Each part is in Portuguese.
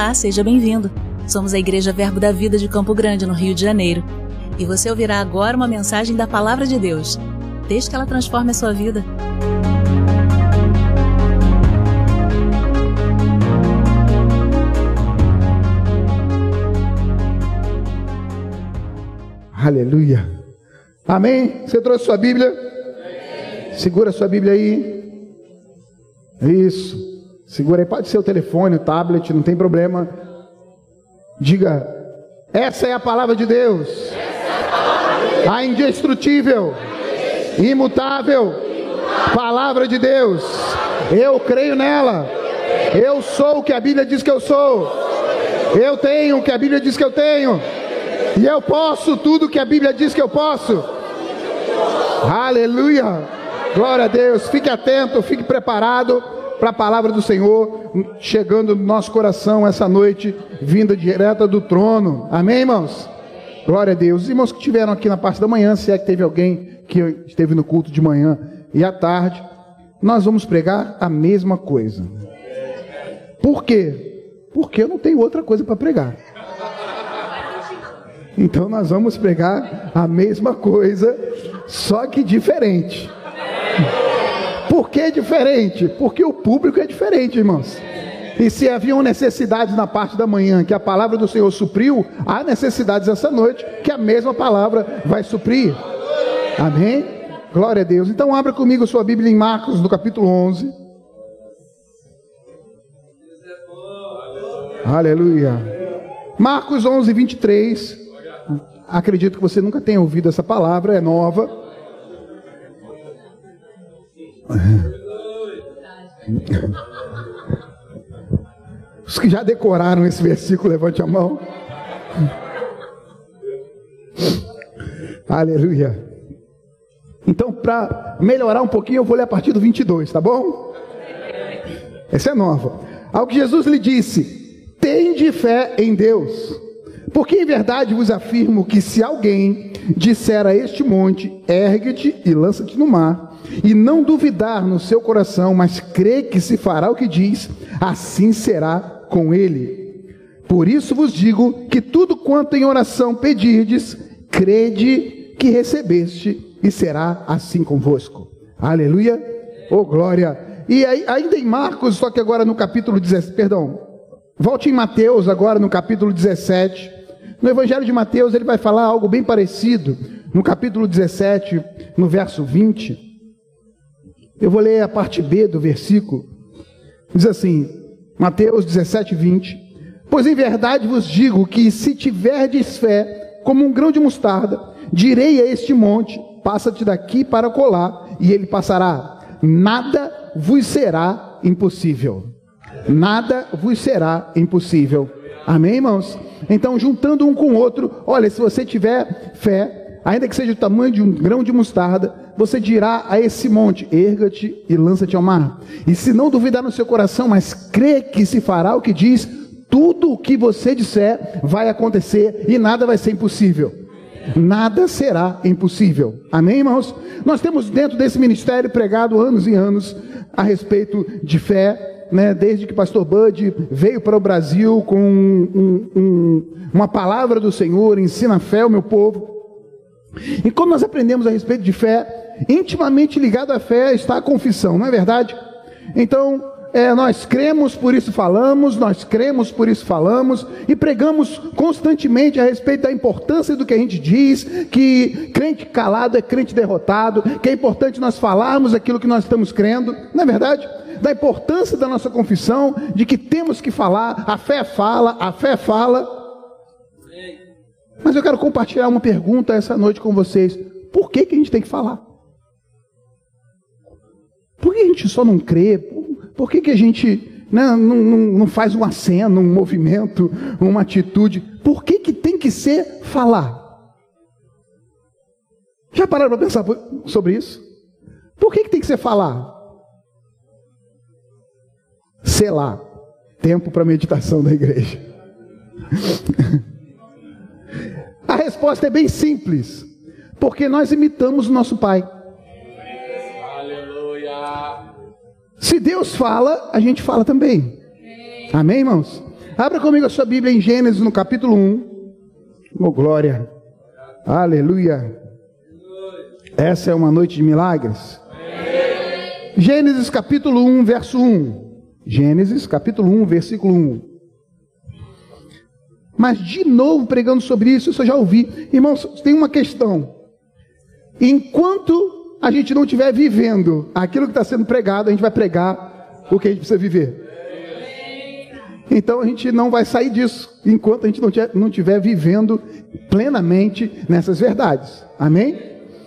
Olá, seja bem-vindo. Somos a Igreja Verbo da Vida de Campo Grande, no Rio de Janeiro. E você ouvirá agora uma mensagem da Palavra de Deus. Desde que ela transforme a sua vida. Aleluia. Amém? Você trouxe sua Bíblia? Amém. Segura sua Bíblia aí. Isso. Segura aí. Pode ser o telefone, o tablet, não tem problema. Diga: essa é a palavra de Deus. A indestrutível, imutável palavra de Deus. Eu creio nela. Eu sou o que a Bíblia diz que eu sou. Eu tenho o que a Bíblia diz que eu tenho. E eu posso tudo que a Bíblia diz que eu posso. Aleluia. Glória a Deus. Fique atento, fique preparado para a palavra do Senhor chegando no nosso coração essa noite, vinda direta do trono. Amém, irmãos? Glória a Deus. Os irmãos que estiveram aqui na parte da manhã, se é que teve alguém que esteve no culto de manhã e à tarde, nós vamos pregar a mesma coisa. Por quê? Porque eu não tenho outra coisa para pregar. Então nós vamos pregar a mesma coisa, só que diferente. Por que diferente? Porque o público é diferente, irmãos. E se haviam necessidades na parte da manhã que a palavra do Senhor supriu, há necessidades essa noite que a mesma palavra vai suprir. Amém? Glória a Deus. Então abra comigo sua Bíblia em Marcos, no capítulo 11. Aleluia. Marcos 11, 23. Acredito que você nunca tenha ouvido essa palavra, é nova. Os que já decoraram esse versículo, levante a mão. Aleluia. Então, para melhorar um pouquinho, eu vou ler a partir do 22, tá bom? Essa é nova. Ao que Jesus lhe disse: tende fé em Deus. Porque em verdade vos afirmo que se alguém disser a este monte, ergue-te e lança-te no mar, e não duvidar no seu coração, mas crê que se fará o que diz, assim será com ele. Por isso vos digo que tudo quanto em oração pedirdes, crede que recebeste, e será assim convosco. Aleluia. Oh, glória. E aí, ainda em Marcos, só que agora no capítulo 17, volte em Mateus agora no capítulo 17. No Evangelho de Mateus ele vai falar algo bem parecido. No capítulo 17, no verso 20. Eu vou ler a parte B do versículo. Diz assim, Mateus 17, 20. Pois em verdade vos digo que se tiverdes fé como um grão de mostarda, direi a este monte, passa-te daqui para colar, e ele passará. Nada vos será impossível. Nada vos será impossível. Amém, irmãos? Então, juntando um com o outro, olha, se você tiver fé, ainda que seja do tamanho de um grão de mostarda, você dirá a esse monte, erga-te e lança-te ao mar. E se não duvidar no seu coração, mas crê que se fará o que diz, tudo o que você disser vai acontecer e nada vai ser impossível. Nada será impossível. Amém, irmãos? Nós temos dentro desse ministério pregado anos e anos a respeito de fé, né? Desde que pastor Bud veio para o Brasil com uma palavra do Senhor, ensina a fé ao meu povo. E quando nós aprendemos a respeito de fé, intimamente ligado à fé está a confissão, não é verdade? Então, nós cremos, por isso falamos, nós cremos, por isso falamos, e pregamos constantemente a respeito da importância do que a gente diz, que crente calado é crente derrotado, que é importante nós falarmos aquilo que nós estamos crendo, não é verdade? Da importância da nossa confissão, de que temos que falar, a fé fala, a fé fala. Mas eu quero compartilhar uma pergunta essa noite com vocês. Por que a gente tem que falar? Por que a gente só não crê? Por que a gente não faz um aceno, um movimento, uma atitude? Por que tem que ser falar? Já pararam para pensar sobre isso? Por que tem que ser falar? Selah, tempo para meditação da igreja. A resposta é bem simples. Porque nós imitamos o nosso Pai. Aleluia. Se Deus fala, a gente fala também. Amém, irmãos? Abra comigo a sua Bíblia em Gênesis, no capítulo 1. Oh, glória. Aleluia. Essa é uma noite de milagres. Gênesis capítulo 1, verso 1. Gênesis capítulo 1, versículo 1. Mas de novo pregando sobre isso eu já ouvi. Irmãos, tem uma questão. Enquanto a gente não estiver vivendo aquilo que está sendo pregado, a gente vai pregar o que a gente precisa viver. Então a gente não vai sair disso enquanto a gente não estiver vivendo plenamente nessas verdades. Amém?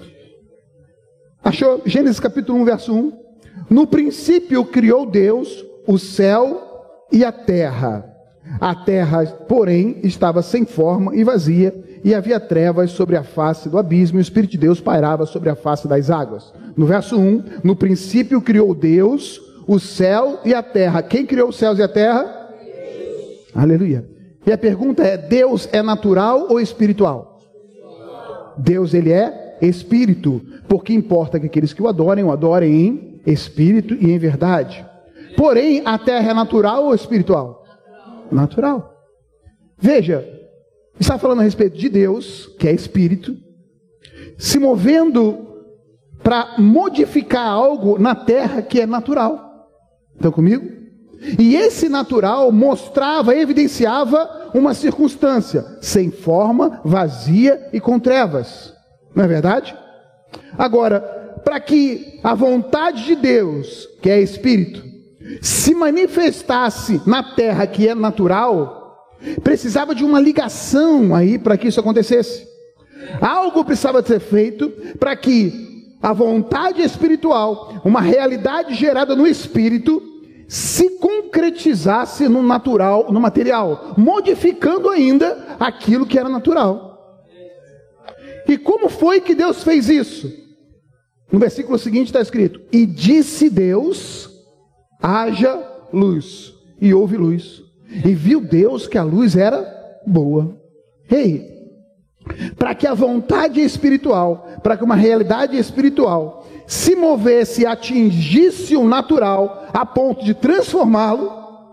Achou? Gênesis capítulo 1, verso 1. No princípio criou Deus o céu e a terra. A terra, porém, estava sem forma e vazia, e havia trevas sobre a face do abismo, e o Espírito de Deus pairava sobre a face das águas. No verso 1, no princípio criou Deus o céu e a terra. Quem criou os céus e a terra? Deus. Aleluia. E a pergunta é, Deus é natural ou espiritual? Deus, ele é espírito, porque importa que aqueles que o adorem em espírito e em verdade. Porém, a terra é natural ou espiritual? Natural. Veja, está falando a respeito de Deus, que é espírito, se movendo para modificar algo na terra que é natural. Estão comigo? E esse natural mostrava, evidenciava uma circunstância sem forma, vazia e com trevas. Não é verdade? Agora, para que a vontade de Deus, que é espírito, se manifestasse na terra que é natural, precisava de uma ligação aí para que isso acontecesse. Algo precisava ser feito para que a vontade espiritual, uma realidade gerada no espírito, se concretizasse no natural, no material, modificando ainda aquilo que era natural. E como foi que Deus fez isso? No versículo seguinte está escrito: e disse Deus, haja luz, e houve luz. E viu Deus que a luz era boa. Para que a vontade espiritual, para que uma realidade espiritual se movesse e atingisse o natural a ponto de transformá-lo,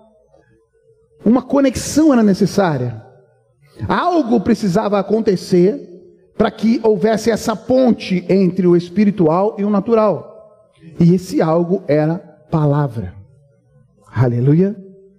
uma conexão era necessária. Algo precisava acontecer para que houvesse essa ponte entre o espiritual e o natural. E esse algo era palavra. Aleluia.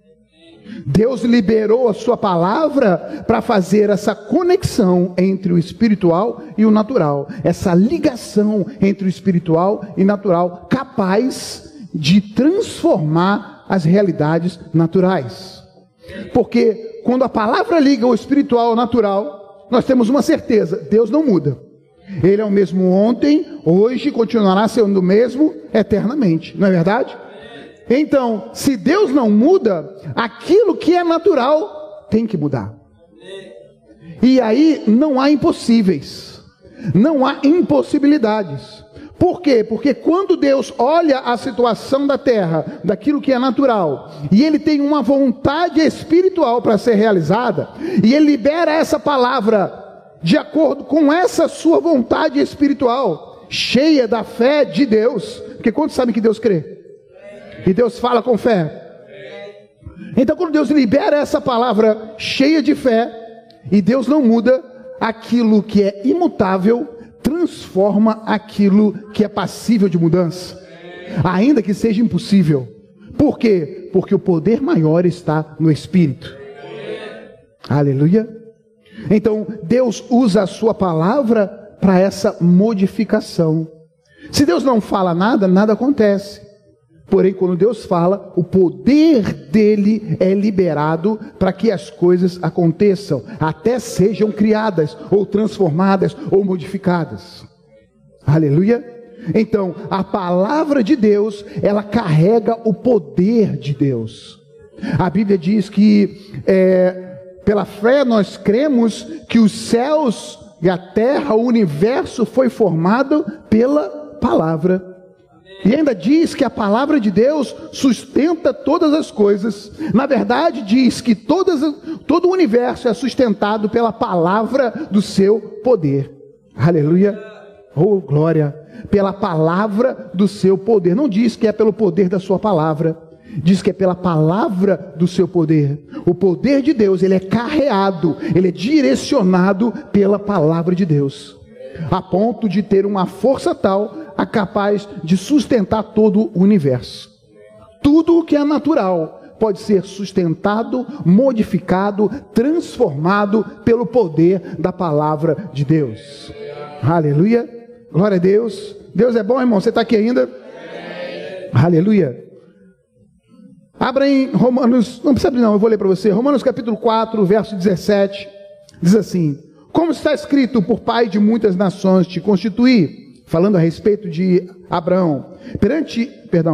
Deus liberou a sua palavra para fazer essa conexão entre o espiritual e o natural. Essa ligação entre o espiritual e o natural, capaz de transformar as realidades naturais. Porque quando a palavra liga o espiritual ao natural, nós temos uma certeza: Deus não muda. Ele é o mesmo ontem, hoje, continuará sendo o mesmo eternamente. Não é verdade? Então, se Deus não muda, aquilo que é natural tem que mudar. E aí não há impossíveis, não há impossibilidades. Por quê? Porque quando Deus olha a situação da terra, daquilo que é natural, e Ele tem uma vontade espiritual para ser realizada, e Ele libera essa palavra de acordo com essa sua vontade espiritual, cheia da fé de Deus. Porque quantos sabem que Deus crê? E Deus fala com fé. Então quando Deus libera essa palavra cheia de fé, e Deus não muda, aquilo que é imutável transforma aquilo que é passível de mudança, ainda que seja impossível. Por quê? Porque o poder maior está no Espírito. Aleluia. Então Deus usa a sua palavra para essa modificação. Se Deus não fala nada, nada acontece. Porém, quando Deus fala, o poder dele é liberado para que as coisas aconteçam, até sejam criadas, ou transformadas, ou modificadas. Aleluia. Então, a palavra de Deus, ela carrega o poder de Deus. A Bíblia diz que, pela fé nós cremos que os céus e a terra, o universo foi formado pela palavra. E ainda diz que a palavra de Deus sustenta todas as coisas. Na verdade, diz que todo o universo é sustentado pela palavra do seu poder. Aleluia. Oh, glória. Pela palavra do seu poder. Não diz que é pelo poder da sua palavra. Diz que é pela palavra do seu poder. O poder de Deus, ele é carreado, ele é direcionado pela palavra de Deus, a ponto de ter uma força tal, capaz de sustentar todo o universo. Tudo o que é natural pode ser sustentado, modificado, transformado pelo poder da palavra de Deus. Aleluia, glória a Deus. Deus é bom, irmão, você está aqui ainda? Aleluia. Abra em Romanos, não precisa abrir não, eu vou ler para você. Romanos capítulo 4, verso 17, diz assim: como está escrito, por pai de muitas nações te constituí, falando a respeito de Abraão, perante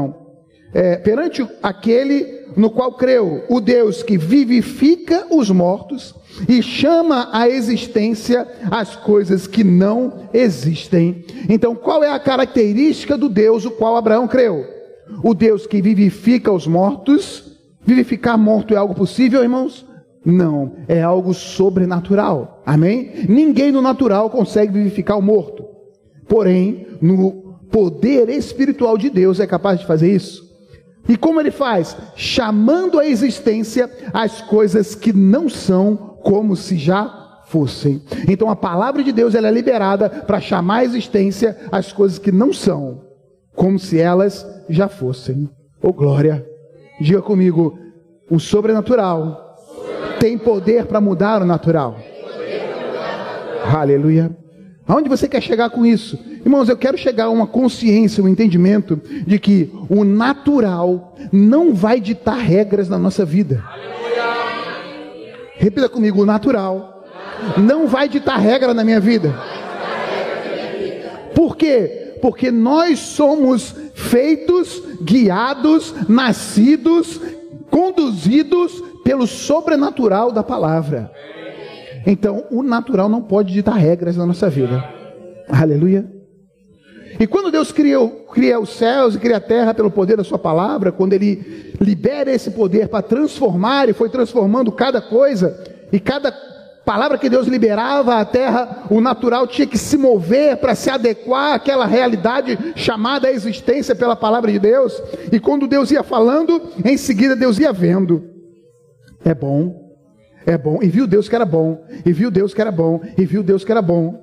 aquele no qual creu, o Deus que vivifica os mortos e chama à existência as coisas que não existem. Então, qual é a característica do Deus o qual Abraão creu? O Deus que vivifica os mortos. Vivificar morto é algo possível, irmãos? Não, é algo sobrenatural. Amém? Ninguém no natural consegue vivificar o morto. Porém, no poder espiritual de Deus é capaz de fazer isso. E como ele faz? Chamando à existência as coisas que não são como se já fossem. Então a palavra de Deus, ela é liberada para chamar à existência as coisas que não são como se elas já fossem. Oh glória! Diga comigo, o sobrenatural tem poder para mudar o natural. Aleluia! Aonde você quer chegar com isso? Irmãos, eu quero chegar a uma consciência, um entendimento de que o natural não vai ditar regras na nossa vida. Repita comigo, o natural não vai ditar regra na minha vida. Por quê? Porque nós somos feitos, guiados, nascidos, conduzidos pelo sobrenatural da palavra. Então, o natural não pode ditar regras na nossa vida. Aleluia. E quando Deus cria os céus e cria a terra pelo poder da sua palavra, quando Ele libera esse poder para transformar, e foi transformando cada coisa, e cada palavra que Deus liberava à terra, o natural tinha que se mover para se adequar àquela realidade chamada à existência pela palavra de Deus. E quando Deus ia falando, em seguida Deus ia vendo. É bom. É bom, e viu Deus que era bom, e viu Deus que era bom, e viu Deus que era bom.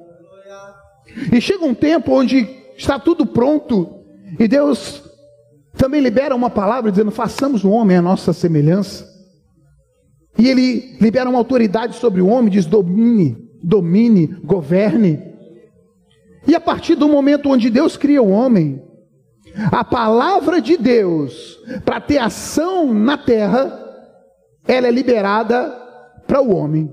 E chega um tempo onde está tudo pronto, e Deus também libera uma palavra dizendo: façamos o homem à nossa semelhança. E Ele libera uma autoridade sobre o homem, diz: domine, governe. E a partir do momento onde Deus cria o homem, a palavra de Deus, para ter ação na terra, ela é liberada para o homem.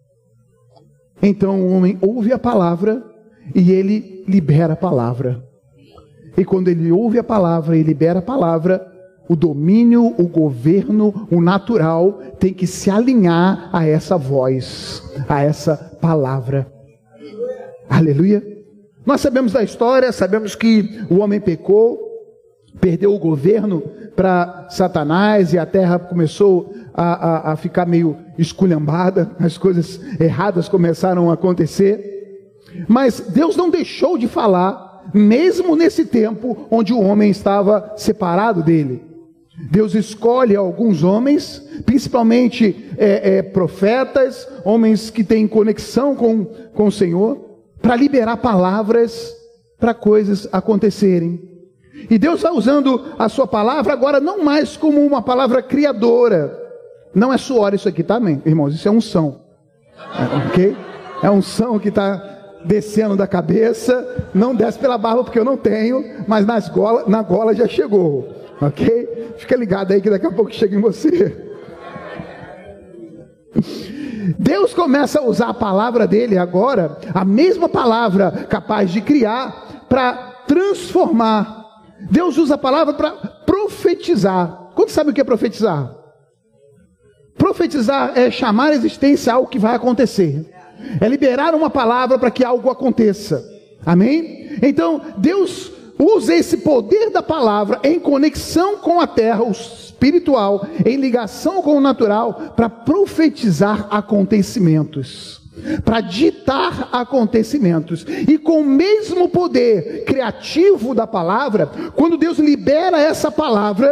Então o homem ouve a palavra e ele libera a palavra. E quando ele ouve a palavra e libera a palavra, o domínio, o governo, o natural tem que se alinhar a essa voz, a essa palavra. Aleluia. Nós sabemos da história, sabemos que o homem pecou, perdeu o governo para Satanás e a terra começou a ficar meio esculhambada, as coisas erradas começaram a acontecer. Mas Deus não deixou de falar, mesmo nesse tempo onde o homem estava separado dele. Deus escolhe alguns homens, principalmente profetas, homens que têm conexão com o Senhor, para liberar palavras para coisas acontecerem. E Deus está usando a sua palavra agora não mais como uma palavra criadora. Não é suor isso aqui, tá, irmãos? Isso é unção. Ok? É unção que está descendo da cabeça. Não desce pela barba porque eu não tenho, mas na gola já chegou. Ok? Fica ligado aí que daqui a pouco chega em você. Deus começa a usar a palavra dele agora, a mesma palavra capaz de criar, para transformar. Deus usa a palavra para profetizar. Quantos sabem o que é profetizar? Profetizar é chamar à existência algo que vai acontecer. É liberar uma palavra para que algo aconteça. Amém? Então, Deus usa esse poder da palavra em conexão com a terra, o espiritual, em ligação com o natural, para profetizar acontecimentos, para ditar acontecimentos. E com o mesmo poder criativo da palavra, quando Deus libera essa palavra,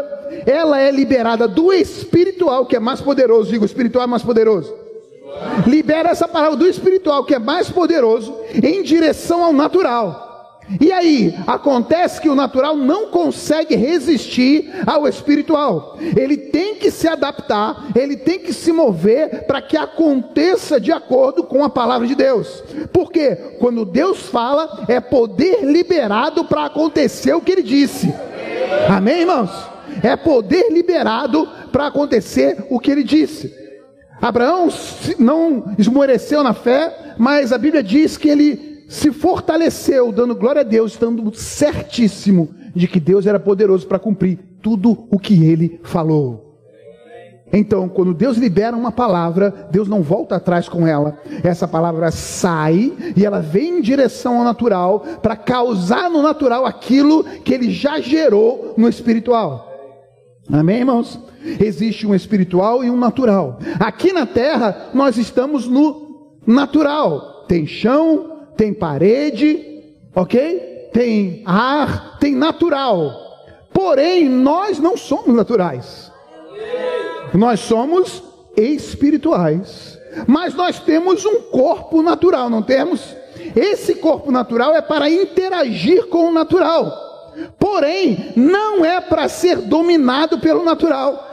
ela é liberada do espiritual, que é mais poderoso. Digo, o espiritual é mais poderoso. Libera essa palavra do espiritual, que é mais poderoso, em direção ao natural. E aí, acontece que o natural não consegue resistir ao espiritual. Ele tem que se adaptar, ele tem que se mover para que aconteça de acordo com a palavra de Deus. Porque quando Deus fala, é poder liberado para acontecer o que ele disse. Amém, irmãos? É poder liberado para acontecer o que ele disse. Abraão não esmoreceu na fé, mas a Bíblia diz que ele se fortaleceu, dando glória a Deus, estando certíssimo de que Deus era poderoso para cumprir tudo o que ele falou. Então, quando Deus libera uma palavra, Deus não volta atrás com ela. Essa palavra sai e ela vem em direção ao natural para causar no natural aquilo que ele já gerou no espiritual. Amém, irmãos? Existe um espiritual e um natural. Aqui na terra, nós estamos no natural. Tem chão, tem parede, ok? Tem ar, tem natural. Porém, nós não somos naturais. Nós somos espirituais. Mas nós temos um corpo natural, não temos? Esse corpo natural é para interagir com o natural. Porém, não é para ser dominado pelo natural.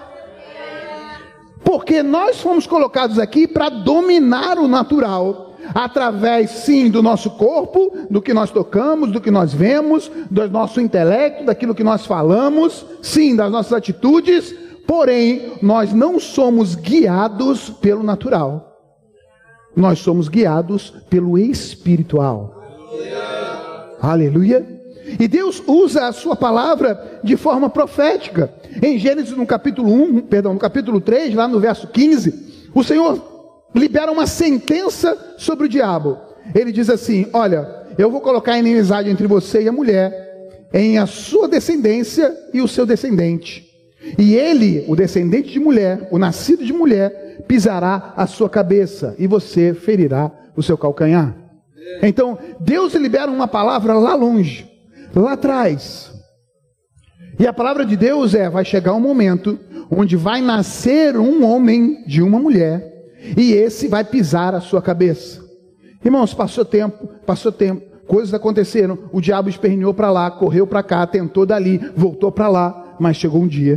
Porque nós fomos colocados aqui para dominar o natural. Através, sim, do nosso corpo, do que nós tocamos, do que nós vemos, do nosso intelecto, daquilo que nós falamos, sim, das nossas atitudes, porém, nós não somos guiados pelo natural. Nós somos guiados pelo espiritual. Aleluia. E Deus usa a sua palavra de forma profética. Em Gênesis, no capítulo 3, lá no verso 15, o Senhor libera uma sentença sobre o diabo. Ele diz assim: olha, eu vou colocar inimizade entre você e a mulher, em a sua descendência e o seu descendente. E ele, o descendente de mulher, o nascido de mulher, pisará a sua cabeça, e você ferirá o seu calcanhar. Então, Deus libera uma palavra lá longe, lá atrás. E a palavra de Deus vai chegar um momento onde vai nascer um homem de uma mulher, e esse vai pisar a sua cabeça. Irmãos, passou tempo, coisas aconteceram, o diabo esperneou para lá, correu para cá, tentou dali, voltou para lá, mas chegou um dia.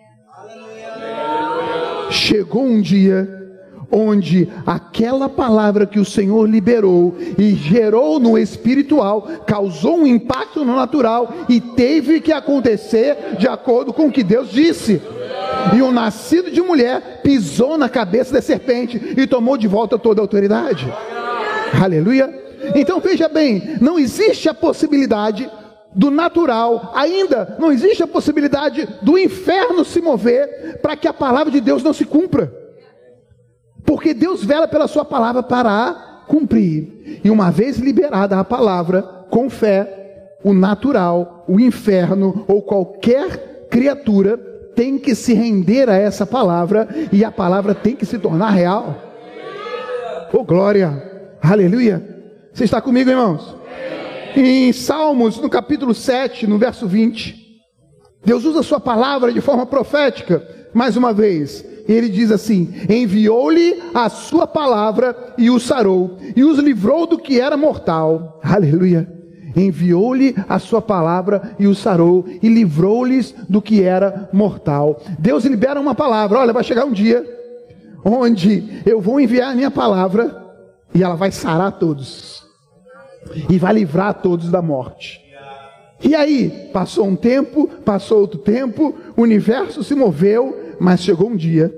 Chegou um dia onde aquela palavra que o Senhor liberou e gerou no espiritual, causou um impacto no natural e teve que acontecer de acordo com o que Deus disse. E o nascido de mulher pisou na cabeça da serpente e tomou de volta toda a autoridade. Aleluia. Então veja bem, não existe a possibilidade do natural, ainda não existe a possibilidade do inferno se mover para que a palavra de Deus não se cumpra. Porque Deus vela pela sua palavra para cumprir. E uma vez liberada a palavra, com fé, o natural, o inferno ou qualquer criatura tem que se render a essa palavra e a palavra tem que se tornar real. Oh, glória! Aleluia! Você está comigo, irmãos? Em Salmos, no capítulo 7, no verso 20, Deus usa a sua palavra de forma profética, mais uma vez. Ele diz assim: enviou-lhe a sua palavra e os sarou, e os livrou do que era mortal. Aleluia! Enviou-lhe a sua palavra e os sarou, e livrou-lhes do que era mortal. Deus libera uma palavra. Olha, vai chegar um dia onde eu vou enviar a minha palavra e ela vai sarar todos e vai livrar todos da morte. E aí, passou um tempo, passou outro tempo, o universo se moveu, mas chegou um dia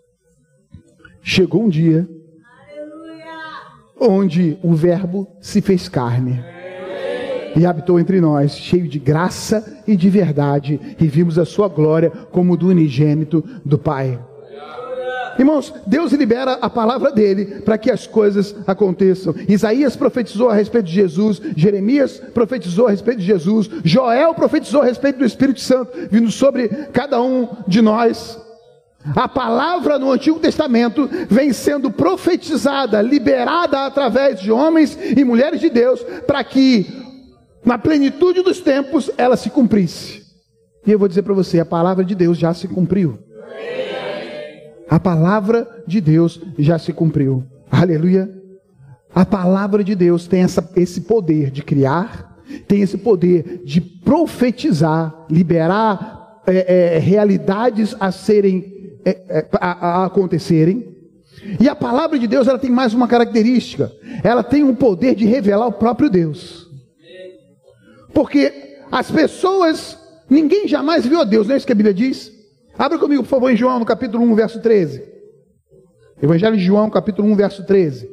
onde o Verbo se fez carne e habitou entre nós, cheio de graça e de verdade, e vimos a sua glória como do unigênito do Pai. Irmãos, Deus libera a palavra dele para que as coisas aconteçam. Isaías profetizou a respeito de Jesus, Jeremias profetizou a respeito de Jesus, Joel profetizou a respeito do Espírito Santo vindo sobre cada um de nós. A palavra no Antigo Testamento vem sendo profetizada, liberada através de homens e mulheres de Deus, para que na plenitude dos tempos ela se cumprisse. E eu vou dizer para você, a palavra de Deus já se cumpriu. A palavra de Deus já se cumpriu. Aleluia. A palavra de Deus tem esse poder de criar, tem esse poder de profetizar, liberar realidades a serem, a acontecerem. E a palavra de Deus, ela tem mais uma característica. Ela tem o poder de revelar o próprio Deus. Porque as pessoas, ninguém jamais viu a Deus, não é isso que a Bíblia diz? Abra comigo, por favor, em João, no capítulo 1, verso 13. Evangelho de João, capítulo 1, verso 13.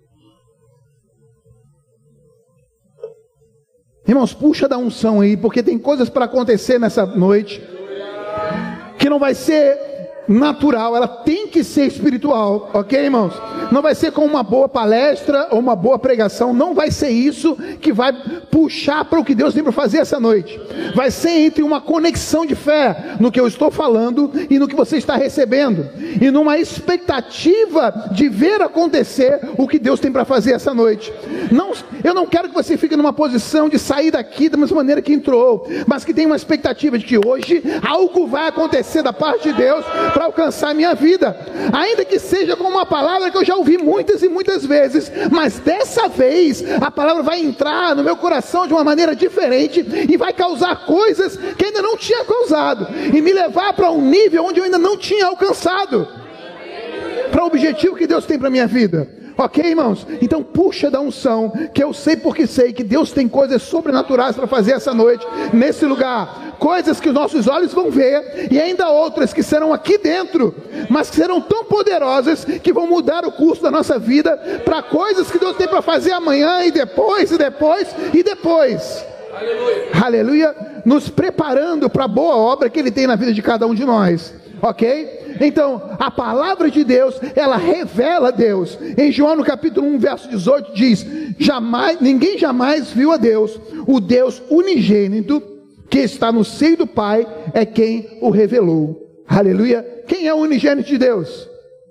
Irmãos, puxa da unção aí, porque tem coisas para acontecer nessa noite que não vai ser natural, ela tem que ser espiritual, ok, irmãos? Não vai ser com uma boa palestra ou uma boa pregação, não vai ser isso que vai puxar para o que Deus tem para fazer essa noite. Vai ser entre uma conexão de fé no que eu estou falando e no que você está recebendo, e numa expectativa de ver acontecer o que Deus tem para fazer essa noite. Eu não quero que você fique numa posição de sair daqui da mesma maneira que entrou, mas que tenha uma expectativa de que hoje algo vai acontecer da parte de Deus para alcançar a minha vida, ainda que seja com uma palavra que eu já ouvi muitas e muitas vezes, mas dessa vez a palavra vai entrar no meu coração de uma maneira diferente e vai causar coisas que ainda não tinha causado e me levar para um nível onde eu ainda não tinha alcançado, para o objetivo que Deus tem para a minha vida. Ok, irmãos? Então puxa da unção, que eu sei porque sei que Deus tem coisas sobrenaturais para fazer essa noite, nesse lugar. Coisas que os nossos olhos vão ver, e ainda outras que serão aqui dentro, mas que serão tão poderosas, que vão mudar o curso da nossa vida, para coisas que Deus tem para fazer amanhã, e depois, e depois, e depois. Aleluia. Aleluia. Nos preparando para a boa obra que Ele tem na vida de cada um de nós. Ok? Então, a palavra de Deus, ela revela Deus. Em João, no capítulo 1, verso 18, diz: ninguém jamais viu a Deus. O Deus unigênito, que está no seio do Pai, é quem o revelou. Aleluia. Quem é o unigênito de Deus?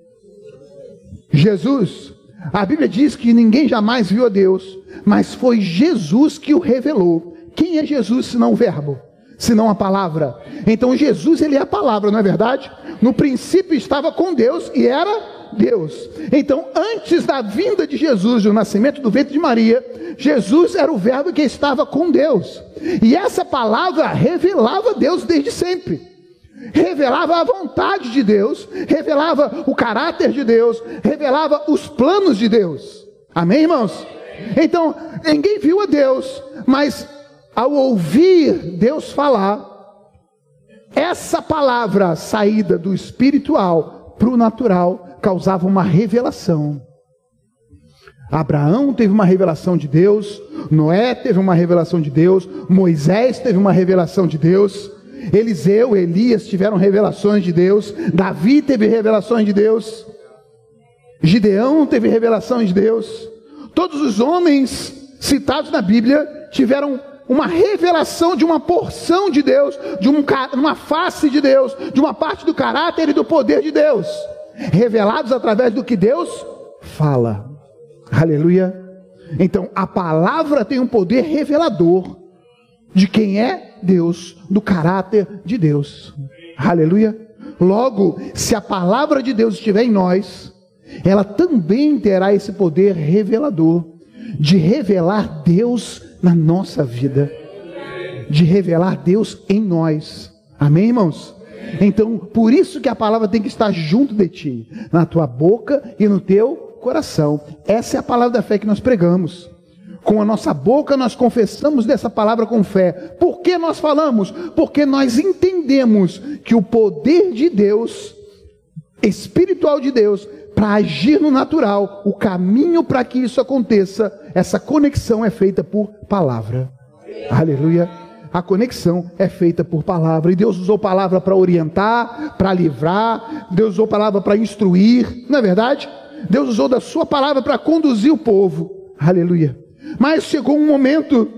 Jesus. A Bíblia diz que ninguém jamais viu a Deus, mas foi Jesus que o revelou. Quem é Jesus senão o Verbo? Senão a palavra. Então Jesus, ele é a palavra, não é verdade? No princípio estava com Deus e era Deus. Então antes da vinda de Jesus, do nascimento do ventre de Maria, Jesus era o Verbo que estava com Deus. E essa palavra revelava Deus desde sempre. Revelava a vontade de Deus, revelava o caráter de Deus, revelava os planos de Deus. Amém, irmãos? Então ninguém viu a Deus, mas ao ouvir Deus falar, essa palavra saída do espiritual para o natural causava uma revelação. Abraão teve uma revelação de Deus, Noé teve uma revelação de Deus, Moisés teve uma revelação de Deus, Eliseu, Elias tiveram revelações de Deus, Davi teve revelações de Deus, Gideão teve revelações de Deus. Todos os homens citados na Bíblia tiveram uma revelação de uma porção de Deus, de uma face de Deus, de uma parte do caráter e do poder de Deus, revelados através do que Deus fala. Aleluia. Então a palavra tem um poder revelador de quem é Deus, do caráter de Deus. Aleluia. Logo, se a palavra de Deus estiver em nós, ela também terá esse poder revelador de revelar Deus na nossa vida, de revelar Deus em nós. Amém, irmãos? Então, por isso que a palavra tem que estar junto de ti, na tua boca e no teu coração. Essa é a palavra da fé que nós pregamos. Com a nossa boca nós confessamos dessa palavra com fé. Por que nós falamos? Porque nós entendemos que o poder de Deus, espiritual de Deus, para agir no natural, o caminho para que isso aconteça, essa conexão é feita por palavra. Aleluia. A conexão é feita por palavra. E Deus usou palavra para orientar, para livrar. Deus usou palavra para instruir. Não é verdade? Deus usou da sua palavra para conduzir o povo. Aleluia. Mas chegou um momento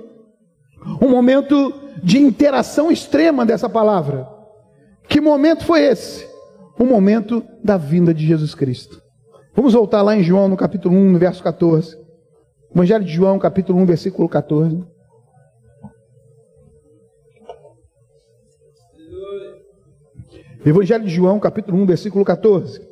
de interação extrema dessa palavra. Que momento foi esse? O momento da vinda de Jesus Cristo. Vamos voltar lá em João, no capítulo 1, no verso 14. Evangelho de João, capítulo 1, versículo 14. Evangelho de João, capítulo 1, versículo 14.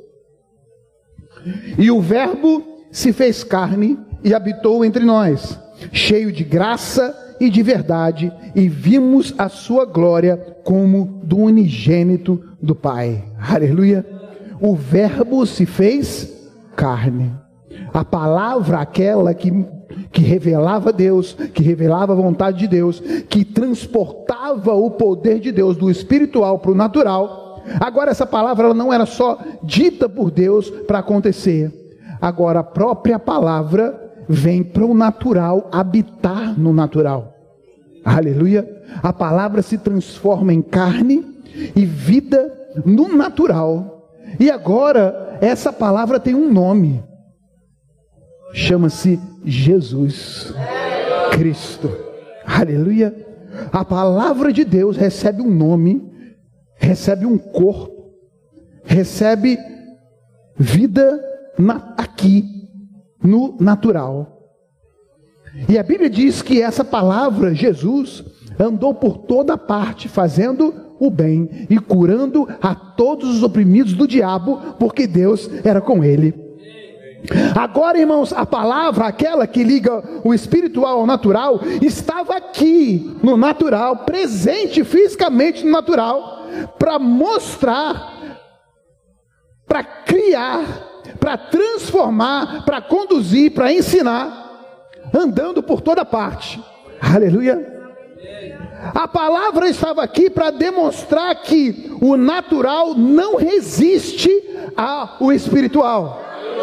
E o Verbo se fez carne e habitou entre nós, cheio de graça e de verdade, e vimos a sua glória como do unigênito do Pai. Aleluia! O Verbo se fez carne. A palavra, aquela que revelava Deus, que revelava a vontade de Deus, que transportava o poder de Deus do espiritual para o natural. Agora essa palavra ela não era só dita por Deus para acontecer. Agora a própria palavra vem para o natural, habitar no natural. Aleluia! A palavra se transforma em carne e vida no natural. E agora essa palavra tem um nome. Chama-se Jesus Cristo. Aleluia! A palavra de Deus recebe um nome, recebe um corpo, recebe vida aqui, no natural. E a Bíblia diz que essa palavra, Jesus, andou por toda parte, fazendo o bem e curando a todos os oprimidos do diabo, porque Deus era com ele. Agora, irmãos, a palavra, aquela que liga o espiritual ao natural, estava aqui no natural, presente fisicamente no natural, para mostrar, para criar, para transformar, para conduzir, para ensinar, andando por toda parte. Aleluia! A palavra estava aqui para demonstrar que o natural não resiste ao espiritual.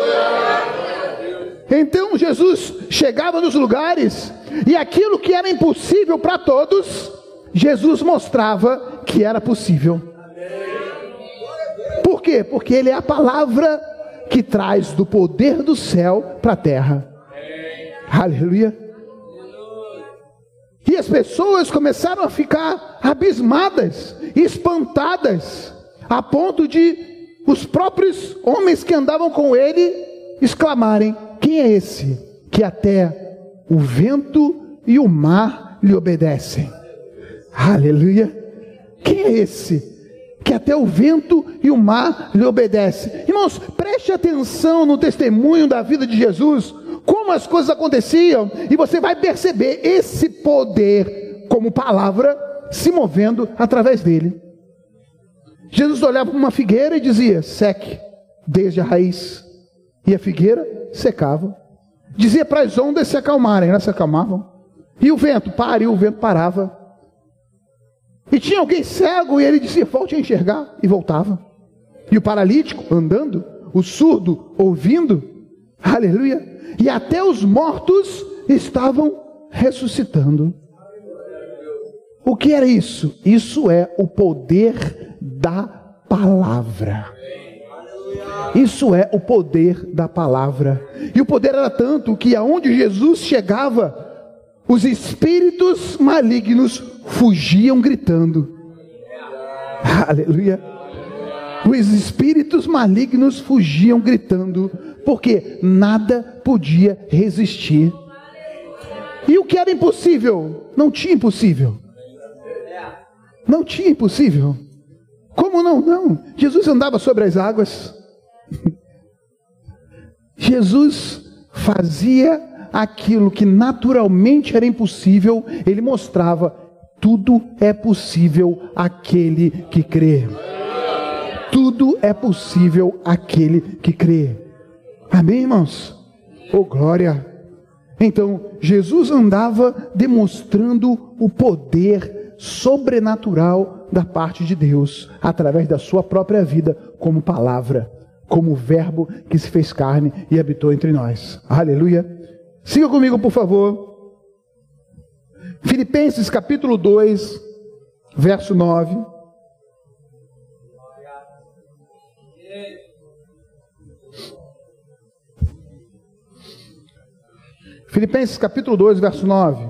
Então Jesus chegava nos lugares e aquilo que era impossível para todos, Jesus mostrava que era possível. Por quê? Porque Ele é a palavra que traz do poder do céu para a terra. Aleluia! E as pessoas começaram a ficar abismadas, espantadas, a ponto de os próprios homens que andavam com ele exclamarem: quem é esse que até o vento e o mar lhe obedecem? Aleluia! Quem é esse que até o vento e o mar lhe obedecem? Irmãos, preste atenção no testemunho da vida de Jesus, como as coisas aconteciam, e você vai perceber esse poder como palavra se movendo através dele. Jesus olhava para uma figueira e dizia: seque desde a raiz, e a figueira secava. Dizia para as ondas se acalmarem, elas se acalmavam. E o vento, pare, e o vento parava. E tinha alguém cego e ele dizia: volte a enxergar, e voltava. E o paralítico andando, o surdo ouvindo. Aleluia! E até os mortos estavam ressuscitando. O que era isso? Isso é o poder da palavra. Isso é o poder da palavra. E o poder era tanto que aonde Jesus chegava, os espíritos malignos fugiam gritando. Aleluia! Os espíritos malignos fugiam gritando, porque nada podia resistir. E o que era impossível? Não tinha impossível. Não tinha impossível. Como não? Não. Jesus andava sobre as águas. Jesus fazia aquilo que naturalmente era impossível. Ele mostrava: tudo é possível àquele que crê. Tudo é possível àquele que crê. Amém, irmãos? Oh, glória! Então, Jesus andava demonstrando o poder sobrenatural da parte de Deus, através da sua própria vida, como palavra, como verbo que se fez carne e habitou entre nós. Aleluia! Siga comigo, por favor. Filipenses capítulo 2, verso 9. Filipenses capítulo 2, verso 9.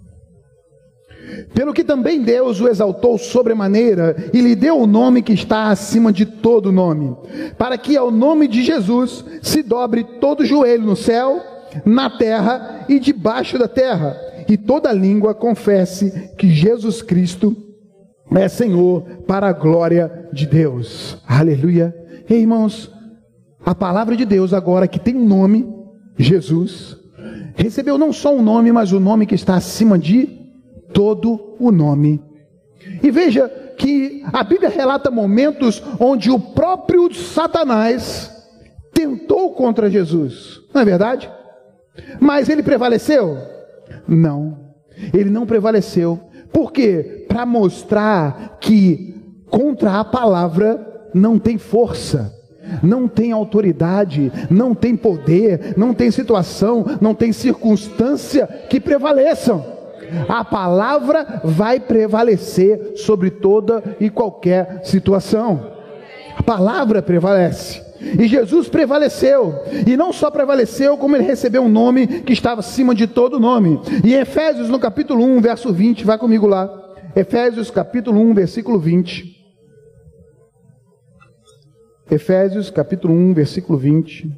Pelo que também Deus o exaltou sobremaneira e lhe deu o nome que está acima de todo nome, para que ao nome de Jesus se dobre todo joelho no céu, na terra e debaixo da terra, e toda língua confesse que Jesus Cristo é Senhor para a glória de Deus. Aleluia. Ei, irmãos, a palavra de Deus agora que tem um nome, Jesus, recebeu não só um nome, mas o nome que está acima de todo o nome. E veja que a Bíblia relata momentos onde o próprio Satanás tentou contra Jesus, não é verdade? Mas ele prevaleceu? Não, ele não prevaleceu. Por quê? Para mostrar que contra a palavra não tem força, não tem autoridade, não tem poder, não tem situação, não tem circunstância que prevaleçam. A palavra vai prevalecer sobre toda e qualquer situação. A palavra prevalece. E Jesus prevaleceu. E não só prevaleceu, como ele recebeu um nome que estava acima de todo nome. E em Efésios, no capítulo 1, verso 20, vai comigo lá. Efésios, capítulo 1, versículo 20. Efésios, capítulo 1, versículo 20.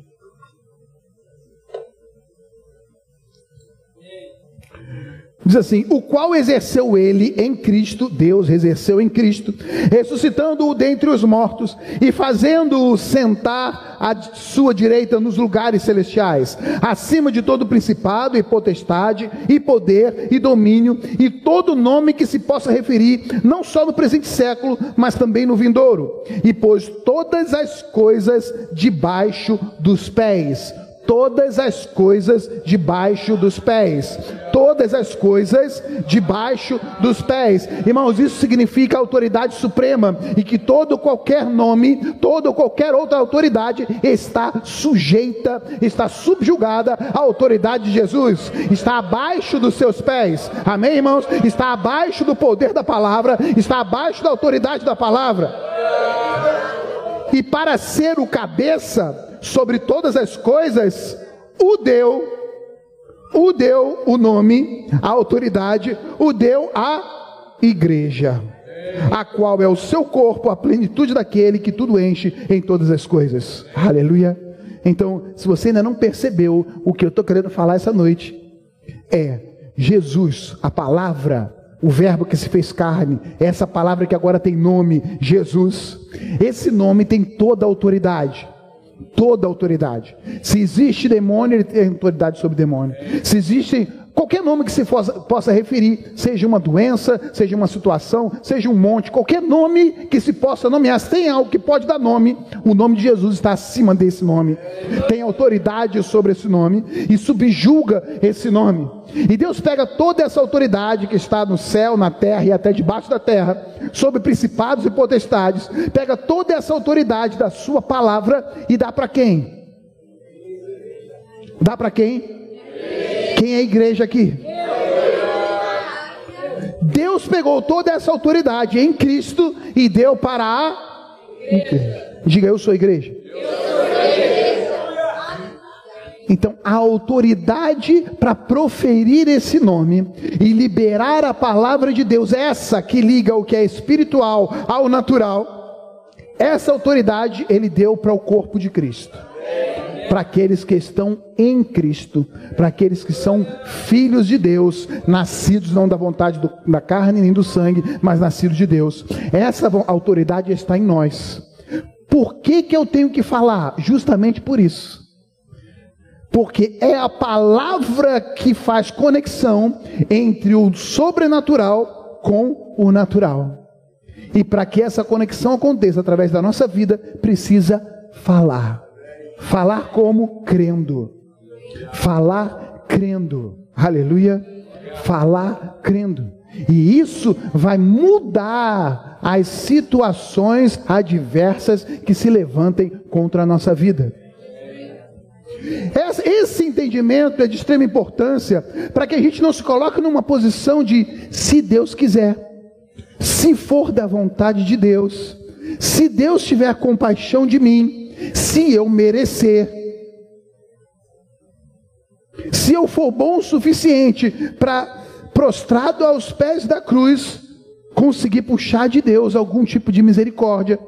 Diz assim: o qual exerceu ele em Cristo, Deus exerceu em Cristo, ressuscitando-o dentre os mortos e fazendo-o sentar à sua direita nos lugares celestiais, acima de todo principado e potestade e poder e domínio e todo nome que se possa referir, não só no presente século, mas também no vindouro. E pôs todas as coisas debaixo dos pés. Todas as coisas debaixo dos pés. Todas as coisas debaixo dos pés. Irmãos, isso significa autoridade suprema. E que todo qualquer nome, toda qualquer outra autoridade está sujeita, está subjugada à autoridade de Jesus. Está abaixo dos seus pés. Amém, irmãos? Está abaixo do poder da palavra. Está abaixo da autoridade da palavra. E para ser o cabeça sobre todas as coisas, o deu o nome, a autoridade, o deu à igreja, a qual é o seu corpo, a plenitude daquele que tudo enche em todas as coisas. Aleluia. Então, se você ainda não percebeu o que eu estou querendo falar essa noite, é Jesus, a palavra, o verbo que se fez carne, essa palavra que agora tem nome, Jesus. Esse nome tem toda a autoridade. Toda a autoridade. Se existe demônio, ele tem autoridade sobre demônio. Se existe qualquer nome que se possa referir, seja uma doença, seja uma situação, seja um monte, qualquer nome que se possa nomear, se tem algo que pode dar nome, o nome de Jesus está acima desse nome. Tem autoridade sobre esse nome e subjuga esse nome. E Deus pega toda essa autoridade que está no céu, na terra e até debaixo da terra, sobre principados e potestades, pega toda essa autoridade da sua palavra e dá para quem? Dá para quem? Quem é a igreja aqui? Deus pegou toda essa autoridade em Cristo e deu para a igreja. Diga: eu sou a igreja. Então, a autoridade para proferir esse nome e liberar a palavra de Deus, essa que liga o que é espiritual ao natural, essa autoridade ele deu para o corpo de Cristo. Para aqueles que estão em Cristo, para aqueles que são filhos de Deus, nascidos não da vontade da carne nem do sangue, mas nascidos de Deus. Essa autoridade está em nós. Por que eu tenho que falar? Justamente por isso. Porque é a palavra que faz conexão entre o sobrenatural com o natural. E para que essa conexão aconteça através da nossa vida, precisa falar. Falar como? Crendo. Falar crendo. Aleluia. Falar crendo. E isso vai mudar as situações adversas que se levantem contra a nossa vida. Esse entendimento é de extrema importância para que a gente não se coloque numa posição de se Deus quiser, se for da vontade de Deus, se Deus tiver compaixão de mim, se eu merecer, se eu for bom o suficiente para, prostrado aos pés da cruz, conseguir puxar de Deus algum tipo de misericórdia.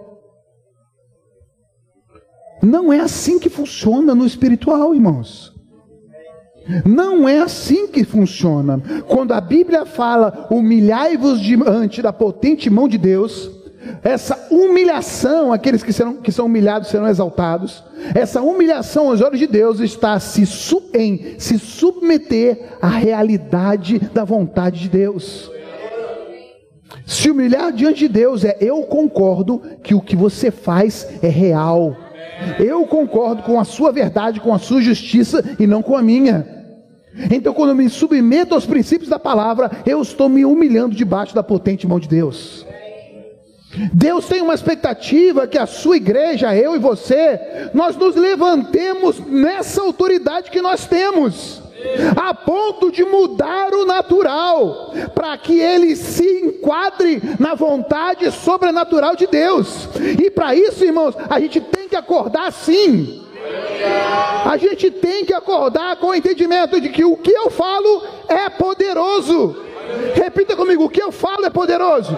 Não é assim que funciona no espiritual, irmãos. Não é assim que funciona. Quando a Bíblia fala, humilhai-vos diante da potente mão de Deus, essa humilhação, aqueles que são humilhados serão exaltados, essa humilhação aos olhos de Deus está em se submeter à realidade da vontade de Deus. Se humilhar diante de Deus eu concordo que o que você faz é real. Eu concordo com a sua verdade, com a sua justiça e não com a minha. Então, quando eu me submeto aos princípios da palavra, eu estou me humilhando debaixo da potente mão de Deus. Deus tem uma expectativa que a sua igreja, eu e você, nós nos levantemos nessa autoridade que nós temos, a ponto de mudar o natural, para que ele se enquadre na vontade sobrenatural de Deus. E para isso, irmãos, a gente tem que acordar sim. A gente tem que acordar com o entendimento de que o que eu falo é poderoso. Repita comigo, o que eu falo é poderoso.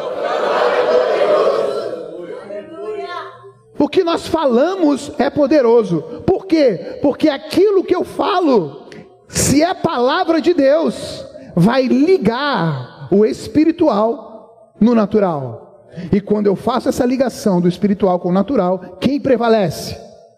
O que nós falamos é poderoso. Por quê? Porque aquilo que eu falo, se é palavra de Deus, vai ligar o espiritual no natural. E quando eu faço essa ligação do espiritual com o natural, quem prevalece?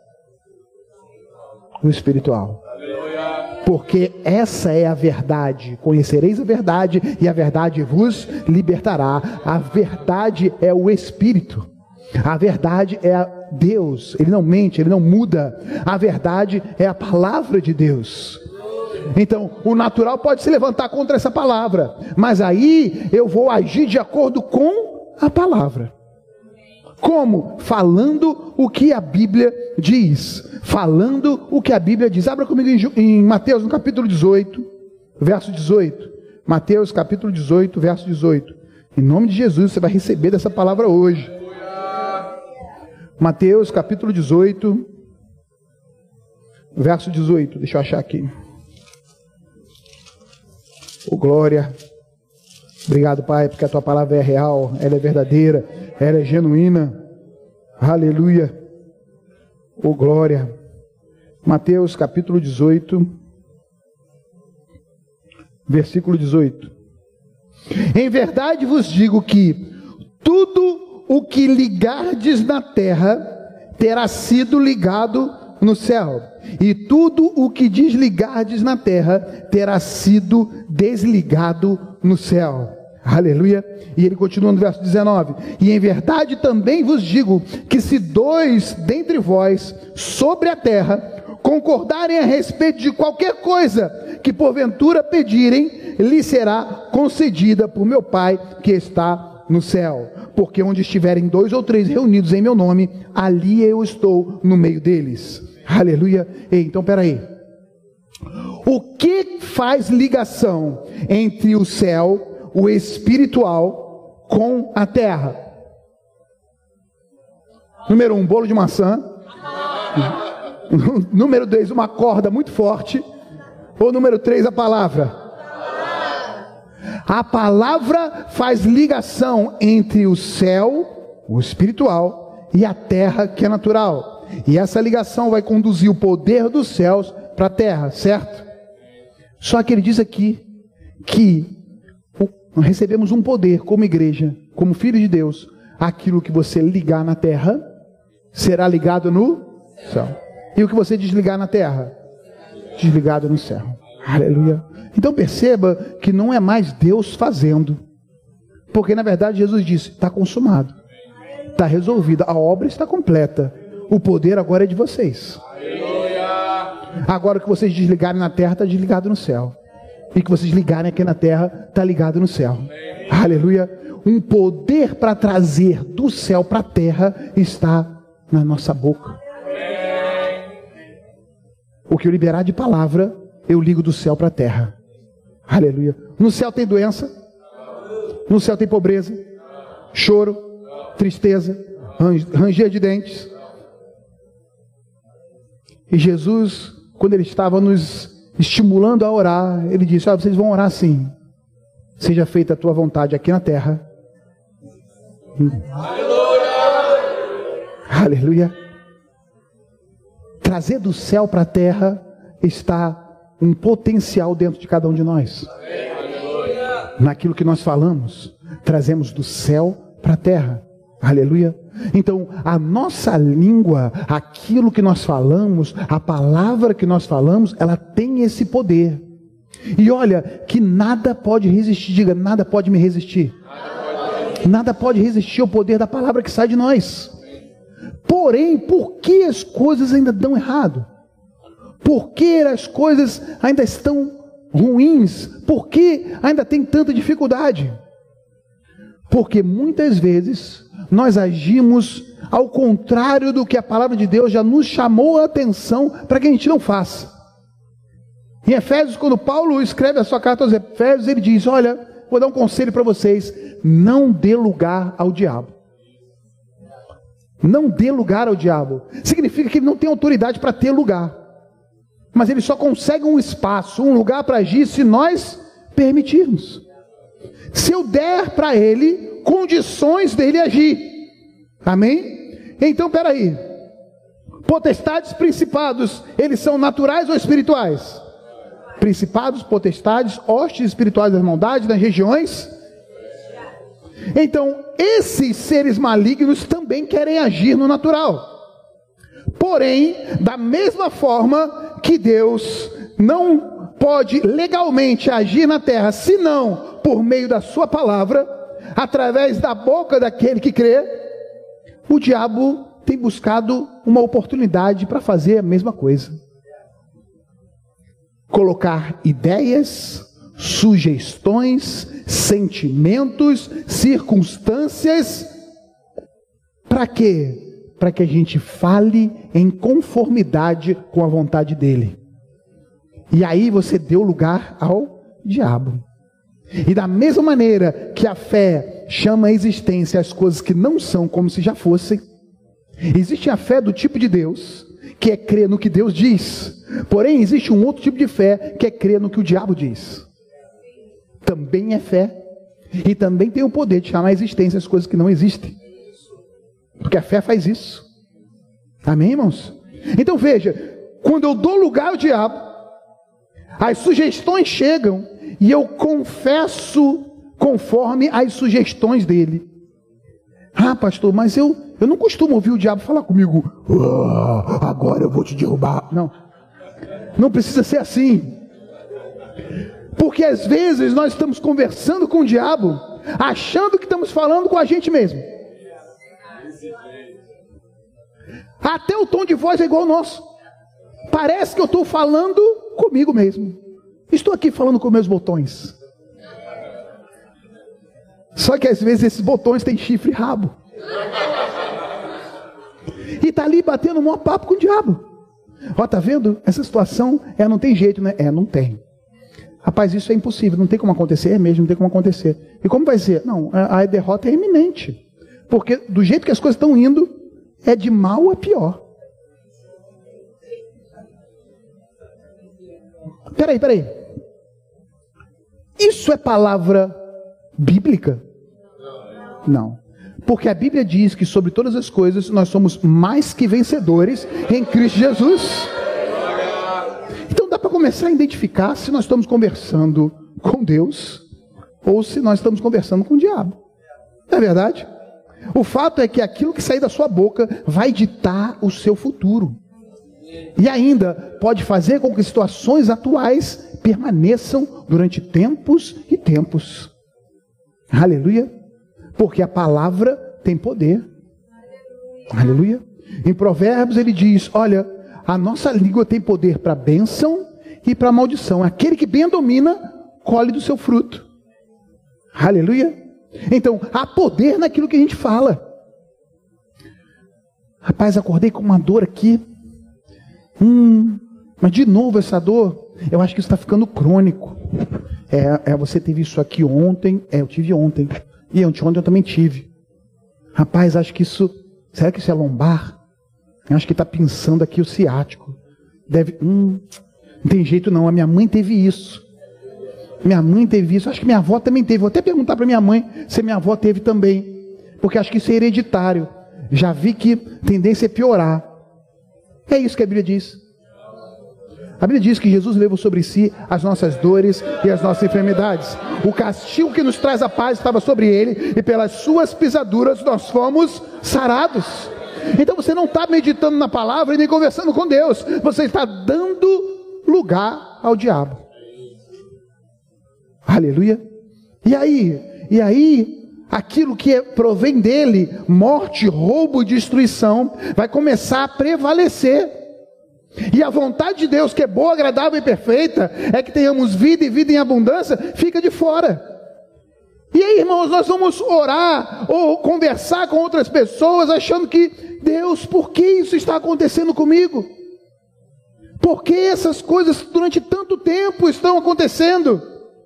O espiritual. Porque essa é a verdade. Conhecereis a verdade e a verdade vos libertará. A verdade é o Espírito. A verdade é Deus. Ele não mente, ele não muda. A verdade é a palavra de Deus. Então, o natural pode se levantar contra essa palavra, mas aí eu vou agir de acordo com a palavra. Como? Falando o que a Bíblia diz. Falando o que a Bíblia diz. Abra comigo em Mateus, no capítulo 18, verso 18. Mateus, capítulo 18, verso 18. Em nome de Jesus, você vai receber dessa palavra hoje. Mateus, capítulo 18, verso 18. Deixa eu achar aqui. Oh, glória. Obrigado, Pai, porque a tua palavra é real, ela é verdadeira, ela é genuína. Aleluia. Oh, glória. Mateus capítulo 18, versículo 18. Em verdade vos digo que tudo o que ligardes na terra terá sido ligado no céu, e tudo o que desligardes na terra terá sido desligado no céu. Aleluia. E ele continua no verso 19. E em verdade também vos digo que se dois dentre vós sobre a terra concordarem a respeito de qualquer coisa que porventura pedirem, lhe será concedida por meu Pai que está no céu. Porque onde estiverem 2 ou 3 reunidos em meu nome, ali eu estou no meio deles. Aleluia. Então peraí. O que faz ligação entre o céu, o espiritual, com a terra? Número 1, bolo de maçã. Número 2, uma corda muito forte. Ou número 3, a palavra? A palavra faz ligação entre o céu, o espiritual, e a terra, que é natural. E essa ligação vai conduzir o poder dos céus para a terra, certo? Só que ele diz aqui que nós recebemos um poder como igreja, como filho de Deus. Aquilo que você ligar na terra será ligado no céu. E o que você desligar na terra, desligado no céu. Aleluia. Então perceba que não é mais Deus fazendo. Porque na verdade Jesus disse, está consumado. Está resolvido. A obra está completa. O poder agora é de vocês. Agora o que vocês desligarem na terra, está desligado no céu. E que vocês ligarem aqui na terra, está ligado no céu. Aleluia. Um poder para trazer do céu para a terra está na nossa boca. O que eu liberar de palavra, eu ligo do céu para a terra. Aleluia. No céu tem doença. No céu tem pobreza, choro, tristeza, ranger de dentes. E Jesus, quando ele estava nos estimulando a orar, ele disse, vocês vão orar assim. Seja feita a tua vontade aqui na terra. Aleluia. Trazer do céu para a terra está um potencial dentro de cada um de nós. Naquilo que nós falamos, trazemos do céu para a terra. Aleluia. Então, a nossa língua, aquilo que nós falamos, a palavra que nós falamos, ela tem esse poder. E olha, que nada pode resistir, diga, nada pode me resistir. Nada pode resistir ao poder da palavra que sai de nós. Porém, por que as coisas ainda dão errado? Por que as coisas ainda estão ruins? Por que ainda tem tanta dificuldade? Porque muitas vezes nós agimos ao contrário do que a palavra de Deus já nos chamou a atenção para que a gente não faça. Em Efésios, quando Paulo escreve a sua carta aos Efésios, ele diz, olha, vou dar um conselho para vocês, não dê lugar ao diabo. Não dê lugar ao diabo. Significa que ele não tem autoridade para ter lugar. Mas ele só consegue um espaço, um lugar para agir se nós permitirmos. Se eu der para ele condições dele agir. Amém? Então, peraí. Potestades, principados, eles são naturais ou espirituais? Principados, potestades, hostes espirituais das maldades, das regiões. Então, esses seres malignos também querem agir no natural. Porém, da mesma forma que Deus não pode legalmente agir na terra, senão por meio da sua palavra, através da boca daquele que crê, o diabo tem buscado uma oportunidade para fazer a mesma coisa. Colocar ideias, sugestões, sentimentos, circunstâncias, para quê? Para que a gente fale em conformidade com a vontade dele. E aí você deu lugar ao diabo. E da mesma maneira que a fé chama a existência as coisas que não são como se já fossem, existe a fé do tipo de Deus, que é crer no que Deus diz. Porém, existe um outro tipo de fé, que é crer no que o diabo diz. Também é fé. E também tem o poder de chamar a existência as coisas que não existem. Porque a fé faz isso. Amém, irmãos? Então veja, quando eu dou lugar ao diabo, as sugestões chegam e eu confesso conforme as sugestões dele. Ah, pastor, mas eu não costumo ouvir o diabo falar comigo, agora eu vou te derrubar. Não, não precisa ser assim. Porque às vezes nós estamos conversando com o diabo, achando que estamos falando com a gente mesmo. Até o tom de voz é igual ao nosso. Parece que eu estou falando comigo mesmo. Estou aqui falando com meus botões. Só que às vezes esses botões têm chifre e rabo. E está ali batendo um maior papo com o diabo. Ó, tá vendo? Essa situação, não tem jeito, né? Não tem. Rapaz, isso é impossível, não tem como acontecer. É mesmo, não tem como acontecer. E como vai ser? Não, a derrota é iminente. Porque do jeito que as coisas estão indo, é de mal a pior. Peraí. Isso é palavra bíblica? Não. Porque a Bíblia diz que sobre todas as coisas nós somos mais que vencedores em Cristo Jesus. Então dá para começar a identificar se nós estamos conversando com Deus ou se nós estamos conversando com o diabo. Não é verdade? O fato é que aquilo que sair da sua boca vai ditar o seu futuro. E ainda pode fazer com que situações atuais permaneçam durante tempos e tempos. Aleluia. Porque a palavra tem poder. Aleluia. Em Provérbios ele diz, olha, a nossa língua tem poder para bênção e para maldição. Aquele que bem a domina, colhe do seu fruto. Aleluia. Então, há poder naquilo que a gente fala. Rapaz, acordei com uma dor aqui. Mas de novo essa dor, eu acho que isso está ficando crônico. Você teve isso aqui ontem. Eu tive ontem. E ontem eu também tive. Rapaz, acho que isso... Será que isso é lombar? Eu acho que está pinçando aqui o ciático. Não tem jeito não, a minha mãe teve isso. Acho que minha avó também teve. Vou até perguntar para minha mãe se minha avó teve também. Porque acho que isso é hereditário. Já vi que a tendência é piorar. É isso que a Bíblia diz. A Bíblia diz que Jesus levou sobre si as nossas dores e as nossas enfermidades. O castigo que nos traz a paz estava sobre ele, e pelas suas pisaduras nós fomos sarados. Então você não está meditando na palavra e nem conversando com Deus. Você está dando lugar ao diabo. Aleluia. E aí, aquilo que provém dele, morte, roubo e destruição, vai começar a prevalecer. E a vontade de Deus, que é boa, agradável e perfeita, é que tenhamos vida e vida em abundância, fica de fora. E aí, irmãos, nós vamos orar ou conversar com outras pessoas achando que, Deus, por que isso está acontecendo comigo? Por que essas coisas durante tanto tempo estão acontecendo?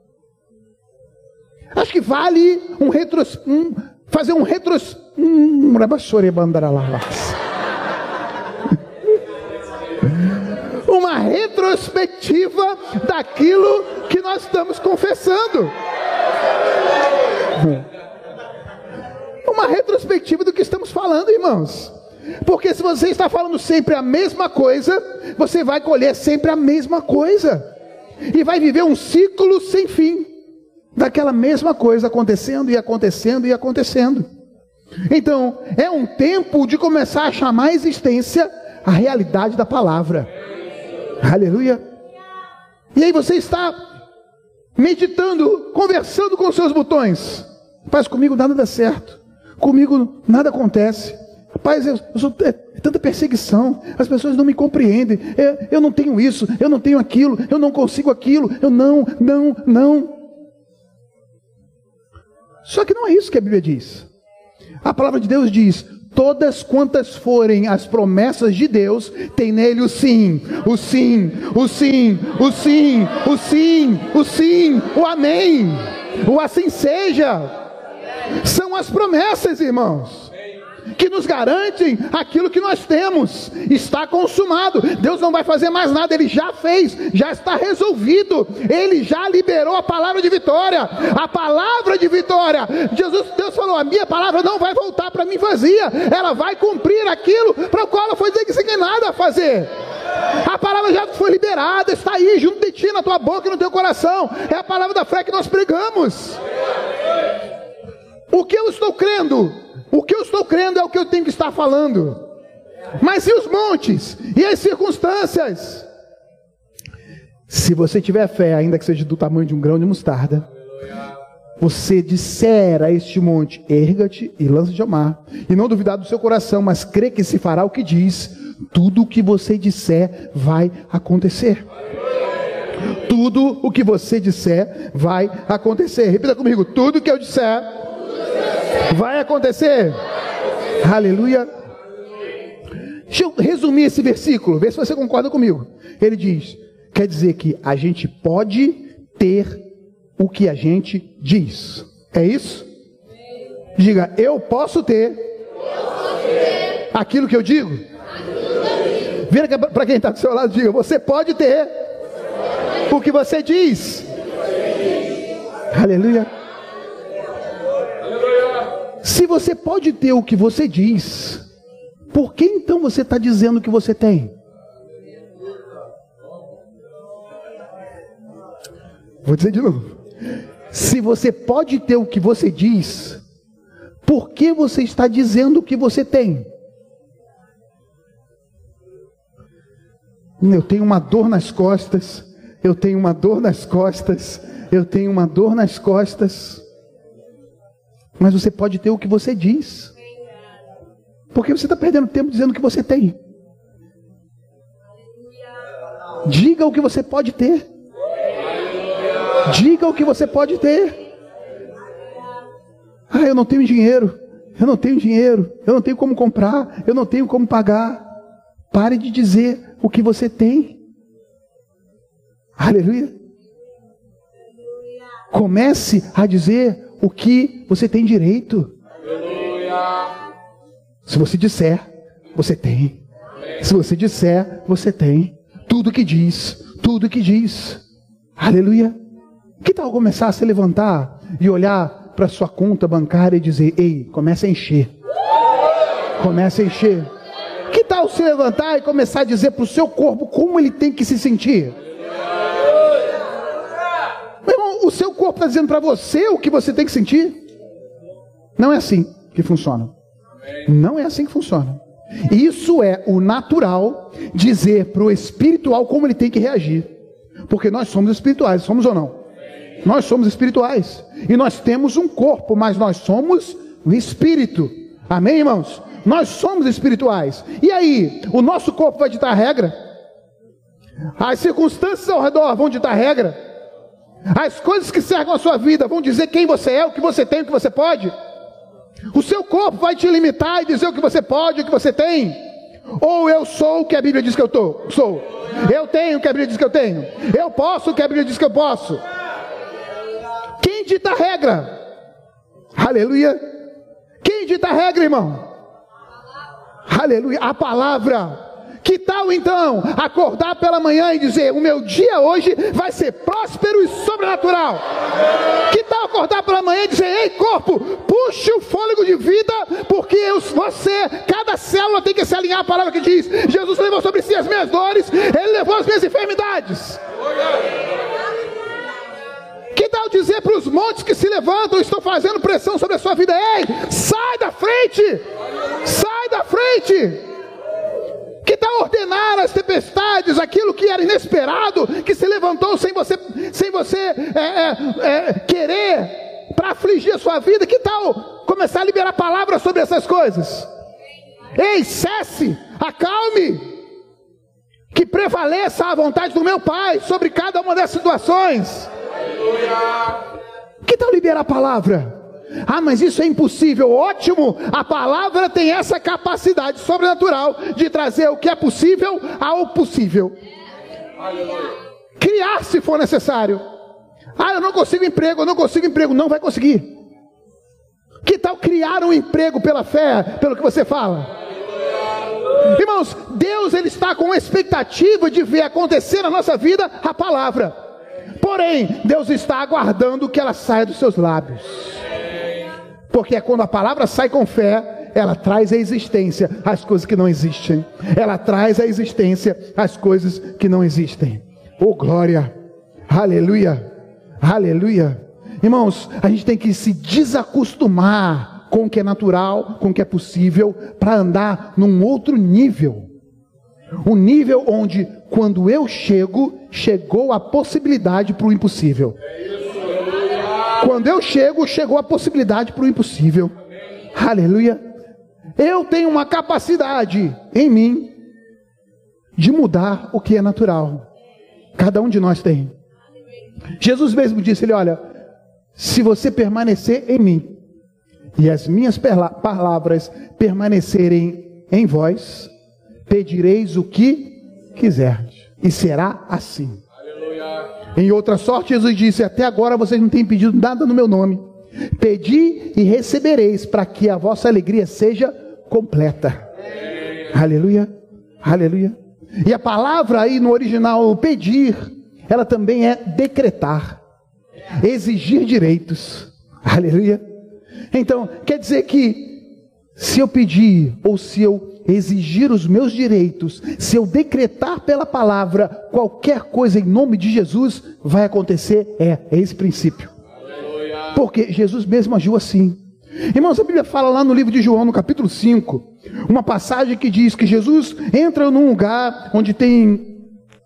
Acho que vale fazer um uma retrospectiva daquilo que nós estamos confessando. Uma retrospectiva do que estamos falando, irmãos. Porque se você está falando sempre a mesma coisa, você vai colher sempre a mesma coisa. E vai viver um ciclo sem fim daquela mesma coisa acontecendo e acontecendo e acontecendo. Então, é um tempo de começar a chamar à existência a realidade da palavra. Aleluia. E aí você está meditando, conversando com os seus botões. Rapaz, comigo nada dá certo. Comigo nada acontece. Rapaz, é tanta perseguição. As pessoas não me compreendem. Eu não tenho isso, eu não tenho aquilo, eu não consigo aquilo. Eu não. Só que não é isso que a Bíblia diz. A palavra de Deus diz: todas quantas forem as promessas de Deus, tem nele o sim, o sim, o sim, o sim, o sim, o sim, o amém, o assim seja. São as promessas, irmãos, que nos garantem aquilo que nós temos. Está consumado. Deus não vai fazer mais nada, Ele já fez, já está resolvido. Ele já liberou a palavra de vitória. A palavra de vitória. Deus falou: a minha palavra não vai voltar para mim vazia. Ela vai cumprir aquilo para o qual ela foi designada a fazer. A palavra já foi liberada, está aí junto de ti, na tua boca e no teu coração. É a palavra da fé que nós pregamos. O que eu estou crendo? O que eu estou crendo é o que eu tenho que estar falando. Mas e os montes? E as circunstâncias? Se você tiver fé, ainda que seja do tamanho de um grão de mostarda, você disser a este monte: erga-te e lança-te ao mar, e não duvidar do seu coração, mas crê que se fará o que diz, tudo o que você disser vai acontecer. Tudo o que você disser vai acontecer. Repita comigo: tudo o que eu disser vai acontecer. Aleluia. Deixa eu resumir esse versículo, ver se você concorda comigo. Ele diz, quer dizer que a gente pode ter o que a gente diz. É isso? Diga: eu posso ter aquilo que eu digo. Vira para quem está do seu lado, diga: você pode ter o que você diz. Aleluia. Se você pode ter o que você diz, por que então você está dizendo que você tem? Vou dizer de novo. Se você pode ter o que você diz, por que você está dizendo o que você tem? Eu tenho uma dor nas costas, eu tenho uma dor nas costas, eu tenho uma dor nas costas. Mas você pode ter o que você diz. Porque você está perdendo tempo dizendo o que você tem. Diga o que você pode ter. Diga o que você pode ter. Ah, eu não tenho dinheiro. Eu não tenho dinheiro. Eu não tenho como comprar. Eu não tenho como pagar. Pare de dizer o que você tem. Aleluia. Comece a dizer o que você tem direito. Se você disser, você tem. Se você disser, você tem. Tudo que diz, tudo que diz. Aleluia. Que tal começar a se levantar e olhar para sua conta bancária e dizer: ei, comece a encher. Comece a encher. Que tal se levantar e começar a dizer para o seu corpo como ele tem que se sentir. Meu irmão, o seu corpo está dizendo para você o que você tem que sentir? Não é assim que funciona. Não é assim que funciona. Isso é o natural dizer para o espiritual como ele tem que reagir. Porque nós somos espirituais, somos ou não? Nós somos espirituais. E nós temos um corpo, mas nós somos o espírito. Amém, irmãos? Nós somos espirituais. E aí, o nosso corpo vai ditar a regra? As circunstâncias ao redor vão ditar a regra? As coisas que cercam a sua vida vão dizer quem você é, o que você tem, o que você pode? O seu corpo vai te limitar e dizer o que você pode, o que você tem? Ou eu sou o que a Bíblia diz que eu sou? Eu tenho o que a Bíblia diz que eu tenho? Eu posso o que a Bíblia diz que eu posso? Quem dita a regra? Aleluia. Quem dita a regra, irmão? Aleluia. A palavra. Que tal então acordar pela manhã e dizer: o meu dia hoje vai ser próspero e sobrenatural? Que tal acordar pela manhã e dizer: ei corpo, puxe o fôlego de vida, porque cada célula tem que se alinhar à palavra que diz: Jesus levou sobre si as minhas dores, Ele levou as minhas enfermidades. Que tal dizer para os montes que se levantam, estão fazendo pressão sobre a sua vida: ei, sai da frente, sai da frente. Que tal ordenar as tempestades, aquilo que era inesperado, que se levantou sem você querer, para afligir a sua vida? Que tal começar a liberar palavras sobre essas coisas? Ei, cesse, acalme, que prevaleça a vontade do meu Pai sobre cada uma dessas situações. Que tal liberar a palavra? Ah, mas isso é impossível. Ótimo, a palavra tem essa capacidade sobrenatural de trazer o que é possível ao possível. Criar se for necessário. Ah, eu não consigo emprego, não vai conseguir. Que tal criar um emprego pela fé, pelo que você fala? Irmãos, Deus ele está com expectativa de ver acontecer na nossa vida a palavra. Porém, Deus está aguardando que ela saia dos seus lábios. Porque é quando a palavra sai com fé, ela traz à existência as coisas que não existem. Ela traz à existência as coisas que não existem. Oh glória, aleluia, aleluia. Irmãos, a gente tem que se desacostumar com o que é natural, com o que é possível, para andar num outro nível. Um nível onde, quando eu chegou a possibilidade para o impossível. Quando eu chegou a possibilidade para o impossível. Aleluia. Eu tenho uma capacidade em mim de mudar o que é natural. Cada um de nós tem. Jesus mesmo disse, ele: olha, se você permanecer em mim e as minhas palavras permanecerem em vós, pedireis o que quiserdes, e será assim. Em outra sorte, Jesus disse: até agora vocês não têm pedido nada no meu nome. Pedi e recebereis, para que a vossa alegria seja completa. Aleluia, aleluia. E a palavra aí no original, pedir, ela também é decretar, exigir direitos. Aleluia. Então, quer dizer que se eu pedir, ou se eu exigir os meus direitos, se eu decretar pela palavra qualquer coisa em nome de Jesus, vai acontecer. É esse princípio. Aleluia. Porque Jesus mesmo agiu assim. Irmãos, a Bíblia fala lá no livro de João, no capítulo 5, uma passagem que diz que Jesus entra num lugar onde tem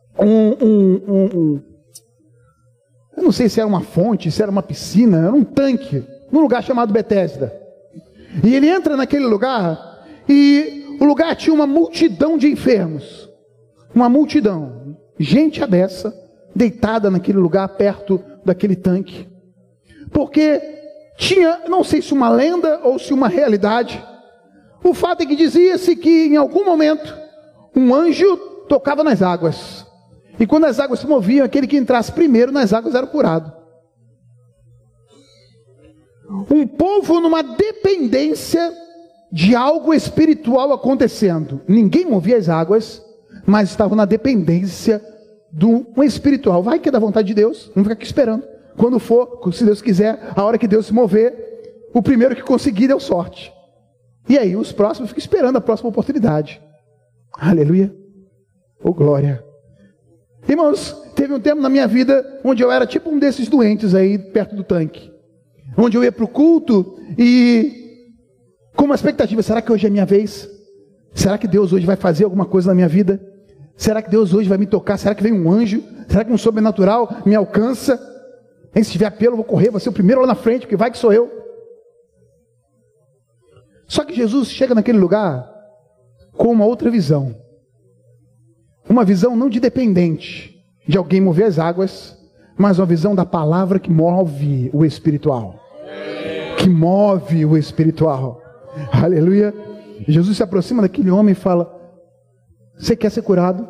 eu não sei se era uma fonte, se era uma piscina, era um tanque, num lugar chamado Betesda. E ele entra naquele lugar e o lugar tinha uma multidão de enfermos. Uma multidão. Gente abessa, deitada naquele lugar, perto daquele tanque. Porque tinha, não sei se uma lenda ou se uma realidade, o fato é que dizia-se que em algum momento um anjo tocava nas águas. E quando as águas se moviam, aquele que entrasse primeiro nas águas era curado. Um povo numa dependência de algo espiritual acontecendo. Ninguém movia as águas, mas estavam na dependência de um espiritual. Vai que é da vontade de Deus, não fica aqui esperando. Quando for, se Deus quiser, a hora que Deus se mover, o primeiro que conseguir deu sorte. E aí os próximos ficam esperando a próxima oportunidade. Aleluia. Oh, glória. Irmãos, teve um tempo na minha vida onde eu era tipo um desses doentes aí perto do tanque. Onde eu ia para o culto e com uma expectativa, será que hoje é minha vez? Será que Deus hoje vai fazer alguma coisa na minha vida? Será que Deus hoje vai me tocar? Será que vem um anjo? Será que um sobrenatural me alcança? E se tiver apelo, eu vou correr, vou ser o primeiro lá na frente, porque vai que sou eu. Só que Jesus chega naquele lugar com uma outra visão. Uma visão não de dependente, de alguém mover as águas, mas uma visão da palavra que move o espiritual. Que move o espiritual. Aleluia. Jesus se aproxima daquele homem e fala: você quer ser curado?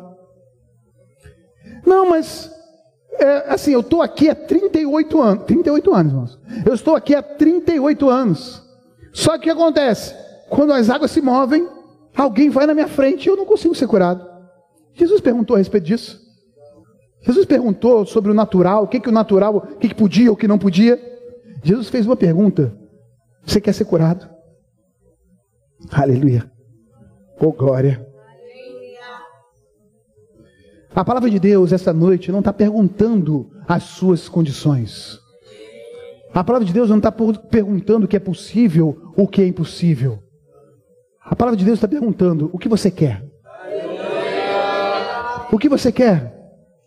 Não, mas assim, eu estou aqui há 38 anos. 38 anos, irmãos. Eu estou aqui há 38 anos. Só que o que acontece? Quando as águas se movem, alguém vai na minha frente e eu não consigo ser curado. Jesus perguntou a respeito disso. Jesus perguntou sobre o natural, o que o natural, o que podia, o que não podia. Jesus fez uma pergunta: você quer ser curado? Aleluia. Oh, glória. A palavra de Deus esta noite não está perguntando as suas condições. A palavra de Deus não está perguntando o que é possível ou o que é impossível. A palavra de Deus está perguntando o que você quer. O que você quer?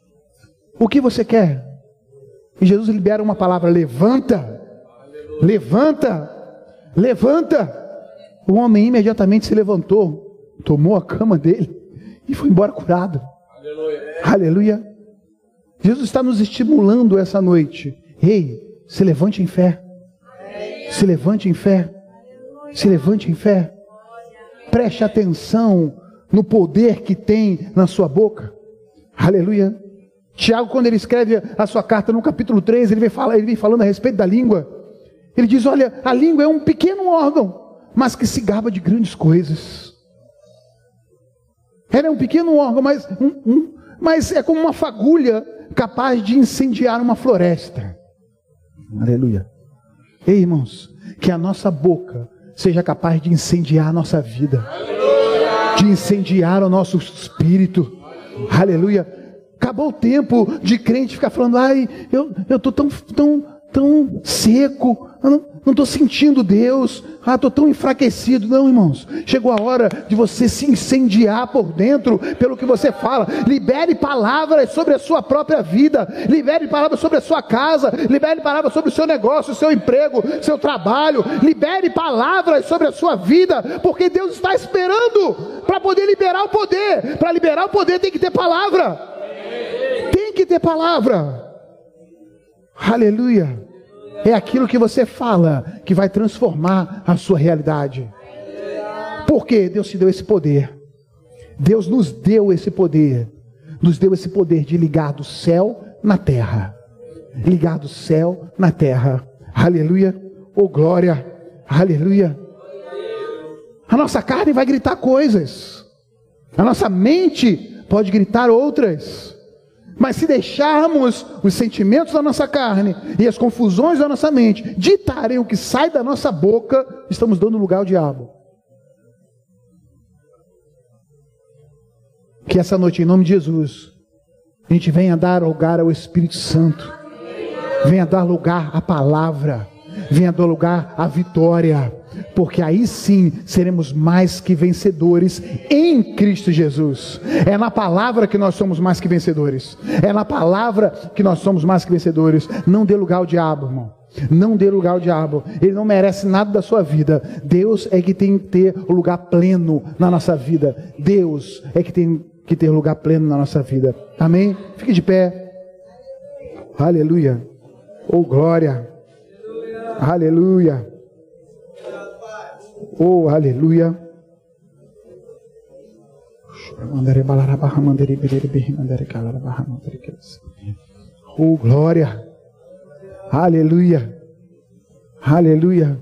O que você quer? E Jesus libera uma palavra: levanta, levanta, levanta. O homem imediatamente se levantou, tomou a cama dele e foi embora curado. Aleluia. Aleluia. Jesus está nos estimulando essa noite. Ei, se levante em fé. Se levante em fé. Se levante em fé. Preste atenção no poder que tem na sua boca. Aleluia. Tiago, quando ele escreve a sua carta no capítulo 3, ele vem falando a respeito da língua. Ele diz: olha, a língua é um pequeno órgão, mas que se gaba de grandes coisas. Ela é um pequeno órgão, mas é como uma fagulha capaz de incendiar uma floresta. Aleluia. Ei, irmãos, que a nossa boca seja capaz de incendiar a nossa vida, de incendiar o nosso espírito. Aleluia. Acabou o tempo de crente ficar falando: ai, eu estou tão seco, eu não estou sentindo Deus, estou tão enfraquecido. Não, irmãos, chegou a hora de você se incendiar por dentro pelo que você fala. Libere palavras sobre a sua própria vida, libere palavras sobre a sua casa, libere palavras sobre o seu negócio, o seu emprego, seu trabalho. Libere palavras sobre a sua vida, porque Deus está esperando para poder liberar o poder. Para liberar o poder tem que ter palavra. Tem que ter palavra. Aleluia. É aquilo que você fala que vai transformar a sua realidade. Porque Deus te deu esse poder. Deus nos deu esse poder. Nos deu esse poder de ligar do céu na terra. Ligar do céu na terra. Aleluia. Oh, glória. Aleluia. A nossa carne vai gritar coisas. A nossa mente pode gritar outras. Mas se deixarmos os sentimentos da nossa carne e as confusões da nossa mente ditarem o que sai da nossa boca, estamos dando lugar ao diabo. Que essa noite, em nome de Jesus, a gente venha dar lugar ao Espírito Santo, venha dar lugar à palavra, venha dar lugar à vitória, porque aí sim seremos mais que vencedores em Cristo Jesus. É na palavra que nós somos mais que vencedores. É na palavra que nós somos mais que vencedores. Não dê lugar ao diabo, irmão. Não dê lugar ao diabo. Ele não merece nada da sua vida. Deus é que tem que ter o lugar pleno na nossa vida. Deus é que tem que ter lugar pleno na nossa vida. Amém? Fique de pé. Aleluia. Oh, glória. Aleluia. Oh, aleluia. Oh, glória. Aleluia. Aleluia.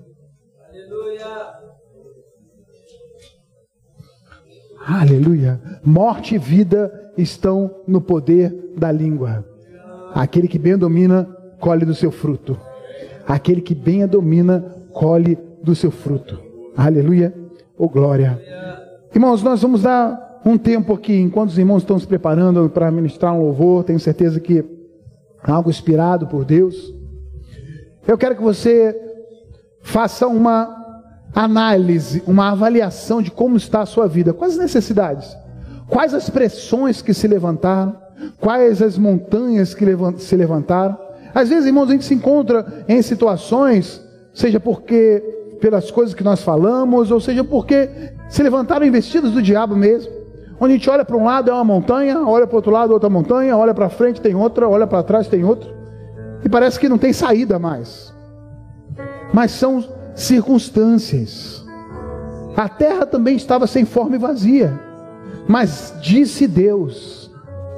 Aleluia. Morte e vida estão no poder da língua. Aquele que bem a domina, colhe do seu fruto. Aquele que bem a domina, colhe do seu fruto. Aleluia. Oh, glória. Irmãos, nós vamos dar um tempo aqui, enquanto os irmãos estão se preparando para ministrar um louvor, tenho certeza que é algo inspirado por Deus. Eu quero que você faça uma análise, uma avaliação de como está a sua vida. Quais as necessidades? Quais as pressões que se levantaram? Quais as montanhas que se levantaram? Às vezes, irmãos, a gente se encontra em situações, seja porque pelas coisas que nós falamos, ou seja porque se levantaram investidas do diabo mesmo, onde a gente olha para um lado é uma montanha, olha para o outro lado outra montanha, olha para frente tem outra, olha para trás tem outra, e parece que não tem saída mais. Mas são circunstâncias. A terra também estava sem forma e vazia, mas disse Deus,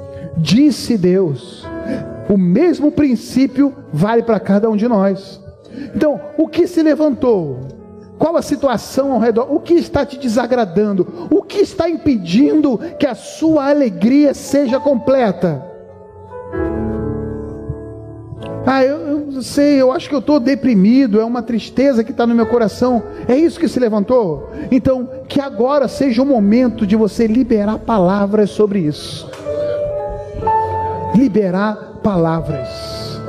o mesmo princípio vale para cada um de nós. Então, o que se levantou? Qual a situação ao redor? O que está te desagradando? O que está impedindo que a sua alegria seja completa? Eu sei, eu acho que eu estou deprimido, é uma tristeza que está no meu coração. É isso que se levantou? Então, que agora seja o momento de você liberar palavras sobre isso. Liberar palavras.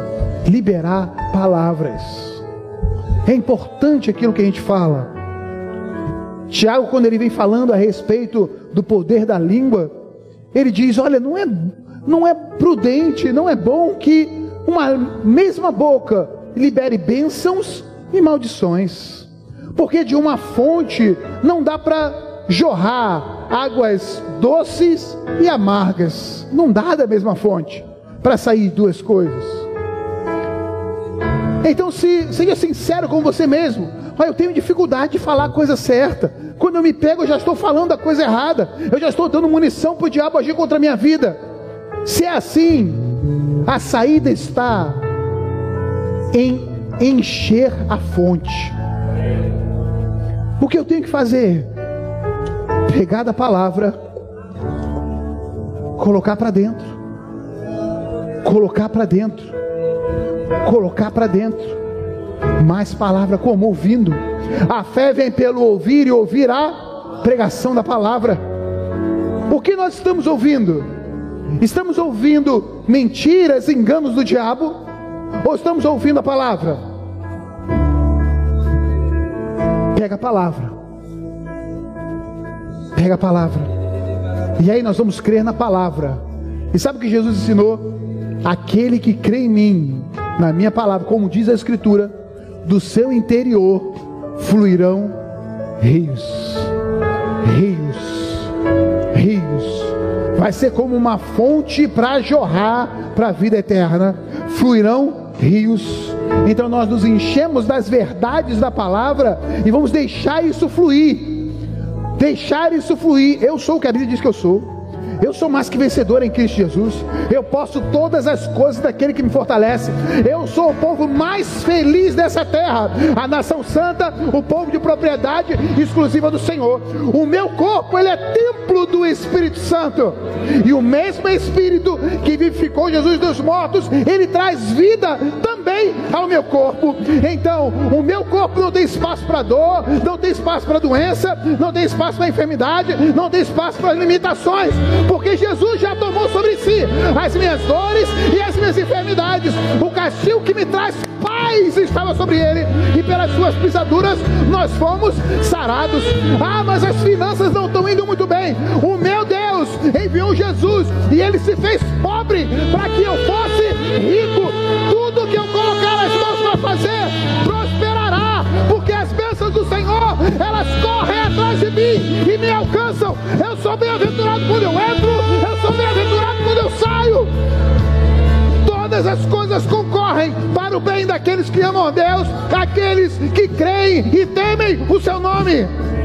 É importante aquilo que a gente fala. Tiago, quando ele vem falando a respeito do poder da língua, ele diz, olha, não é prudente, não é bom que uma mesma boca libere bênçãos e maldições, porque de uma fonte não dá para jorrar águas doces e amargas. Não dá da mesma fonte para sair duas coisas. Então seja sincero com você mesmo. Eu tenho dificuldade de falar a coisa certa. Quando eu me pego, eu já estou falando a coisa errada. Eu já estou dando munição para o diabo agir contra a minha vida. Se é assim, a saída está em encher a fonte. O que eu tenho que fazer? Pegar da palavra, colocar para dentro, mais palavra, como? Ouvindo. A fé vem pelo ouvir, e ouvir a pregação da palavra. O que nós estamos ouvindo? Estamos ouvindo mentiras, enganos do diabo, ou estamos ouvindo a palavra? Pega a palavra, e aí nós vamos crer na palavra. E sabe o que Jesus ensinou? Aquele que crê em mim, na minha palavra, como diz a Escritura, do seu interior fluirão rios. Vai ser como uma fonte para jorrar para a vida eterna. Fluirão rios. Então nós nos enchemos das verdades da palavra e vamos deixar isso fluir. Eu sou o que a Bíblia diz que eu sou. Eu sou mais que vencedor em Cristo Jesus. Eu posso todas as coisas daquele que me fortalece. Eu sou o povo mais feliz dessa terra, a nação santa, o povo de propriedade exclusiva do Senhor. O meu corpo, ele é templo do Espírito Santo, e o mesmo Espírito que vivificou Jesus dos mortos, ele traz vida também ao meu corpo. Então o meu corpo não tem espaço para dor, não tem espaço para doença, não tem espaço para enfermidade, não tem espaço para limitações, porque Jesus já tomou sobre si as minhas dores e as minhas enfermidades. O castigo que me traz paz estava sobre ele, e pelas suas pisaduras nós fomos sarados. Mas as finanças não estão indo muito bem. O meu Deus enviou Jesus, e ele se fez pobre para que eu fosse rico. Tudo que eu colocar as mãos para fazer prosperará, porque as bênçãos do Senhor, elas correm atrás de mim e me alcançam. Eu sou bem-aventurado quando eu entro, eu sou bem-aventurado quando eu saio. Todas as coisas concorrem para o bem daqueles que amam a Deus, aqueles que creem e temem o seu nome.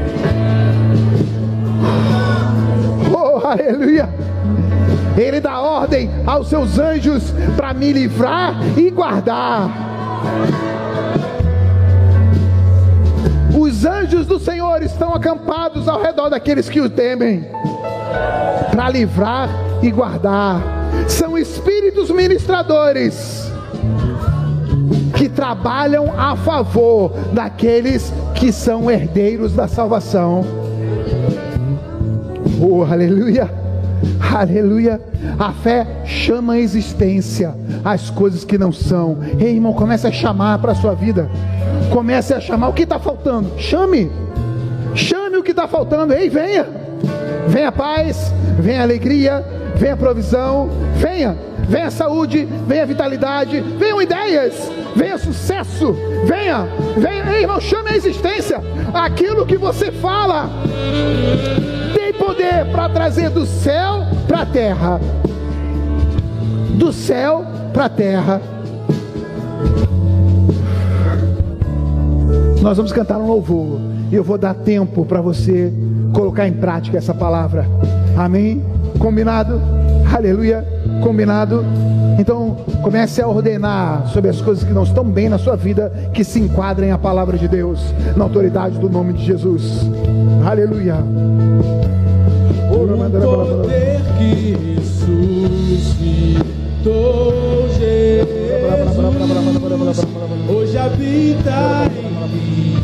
Oh, aleluia! Ele dá ordem aos seus anjos para me livrar e guardar. Os anjos do Senhor estão acampados ao redor daqueles que o temem, para livrar e guardar. São espíritos ministradores que trabalham a favor daqueles que são herdeiros da salvação. Oh, aleluia, aleluia. A fé chama a existência as coisas que não são. Ei, irmão, comece a chamar para a sua vida. Comece a chamar o que está faltando. Chame o que está faltando. Ei, venha. Venha paz, venha alegria, venha provisão, venha saúde, venha vitalidade, venham ideias, venha sucesso, venha, ei, irmão, chame a existência. Aquilo que você fala tem poder para trazer do céu para a terra, do céu para a terra. Nós vamos cantar um louvor e eu vou dar tempo para você colocar em prática essa palavra. Amém? Combinado? Aleluia, combinado? Então comece a ordenar sobre as coisas que não estão bem na sua vida, que se enquadrem a palavra de Deus, na autoridade do nome de Jesus. Aleluia. O poder que ressuscitou Jesus hoje habita em mim.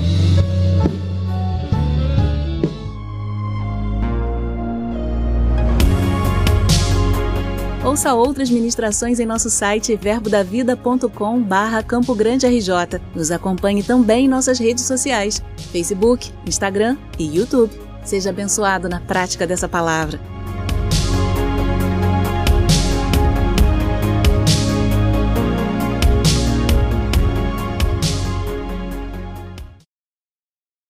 Ouça outras ministrações em nosso site verbodavida.com/Campo Grande RJ. Nos acompanhe também em nossas redes sociais, Facebook, Instagram e YouTube. Seja abençoado na prática dessa palavra.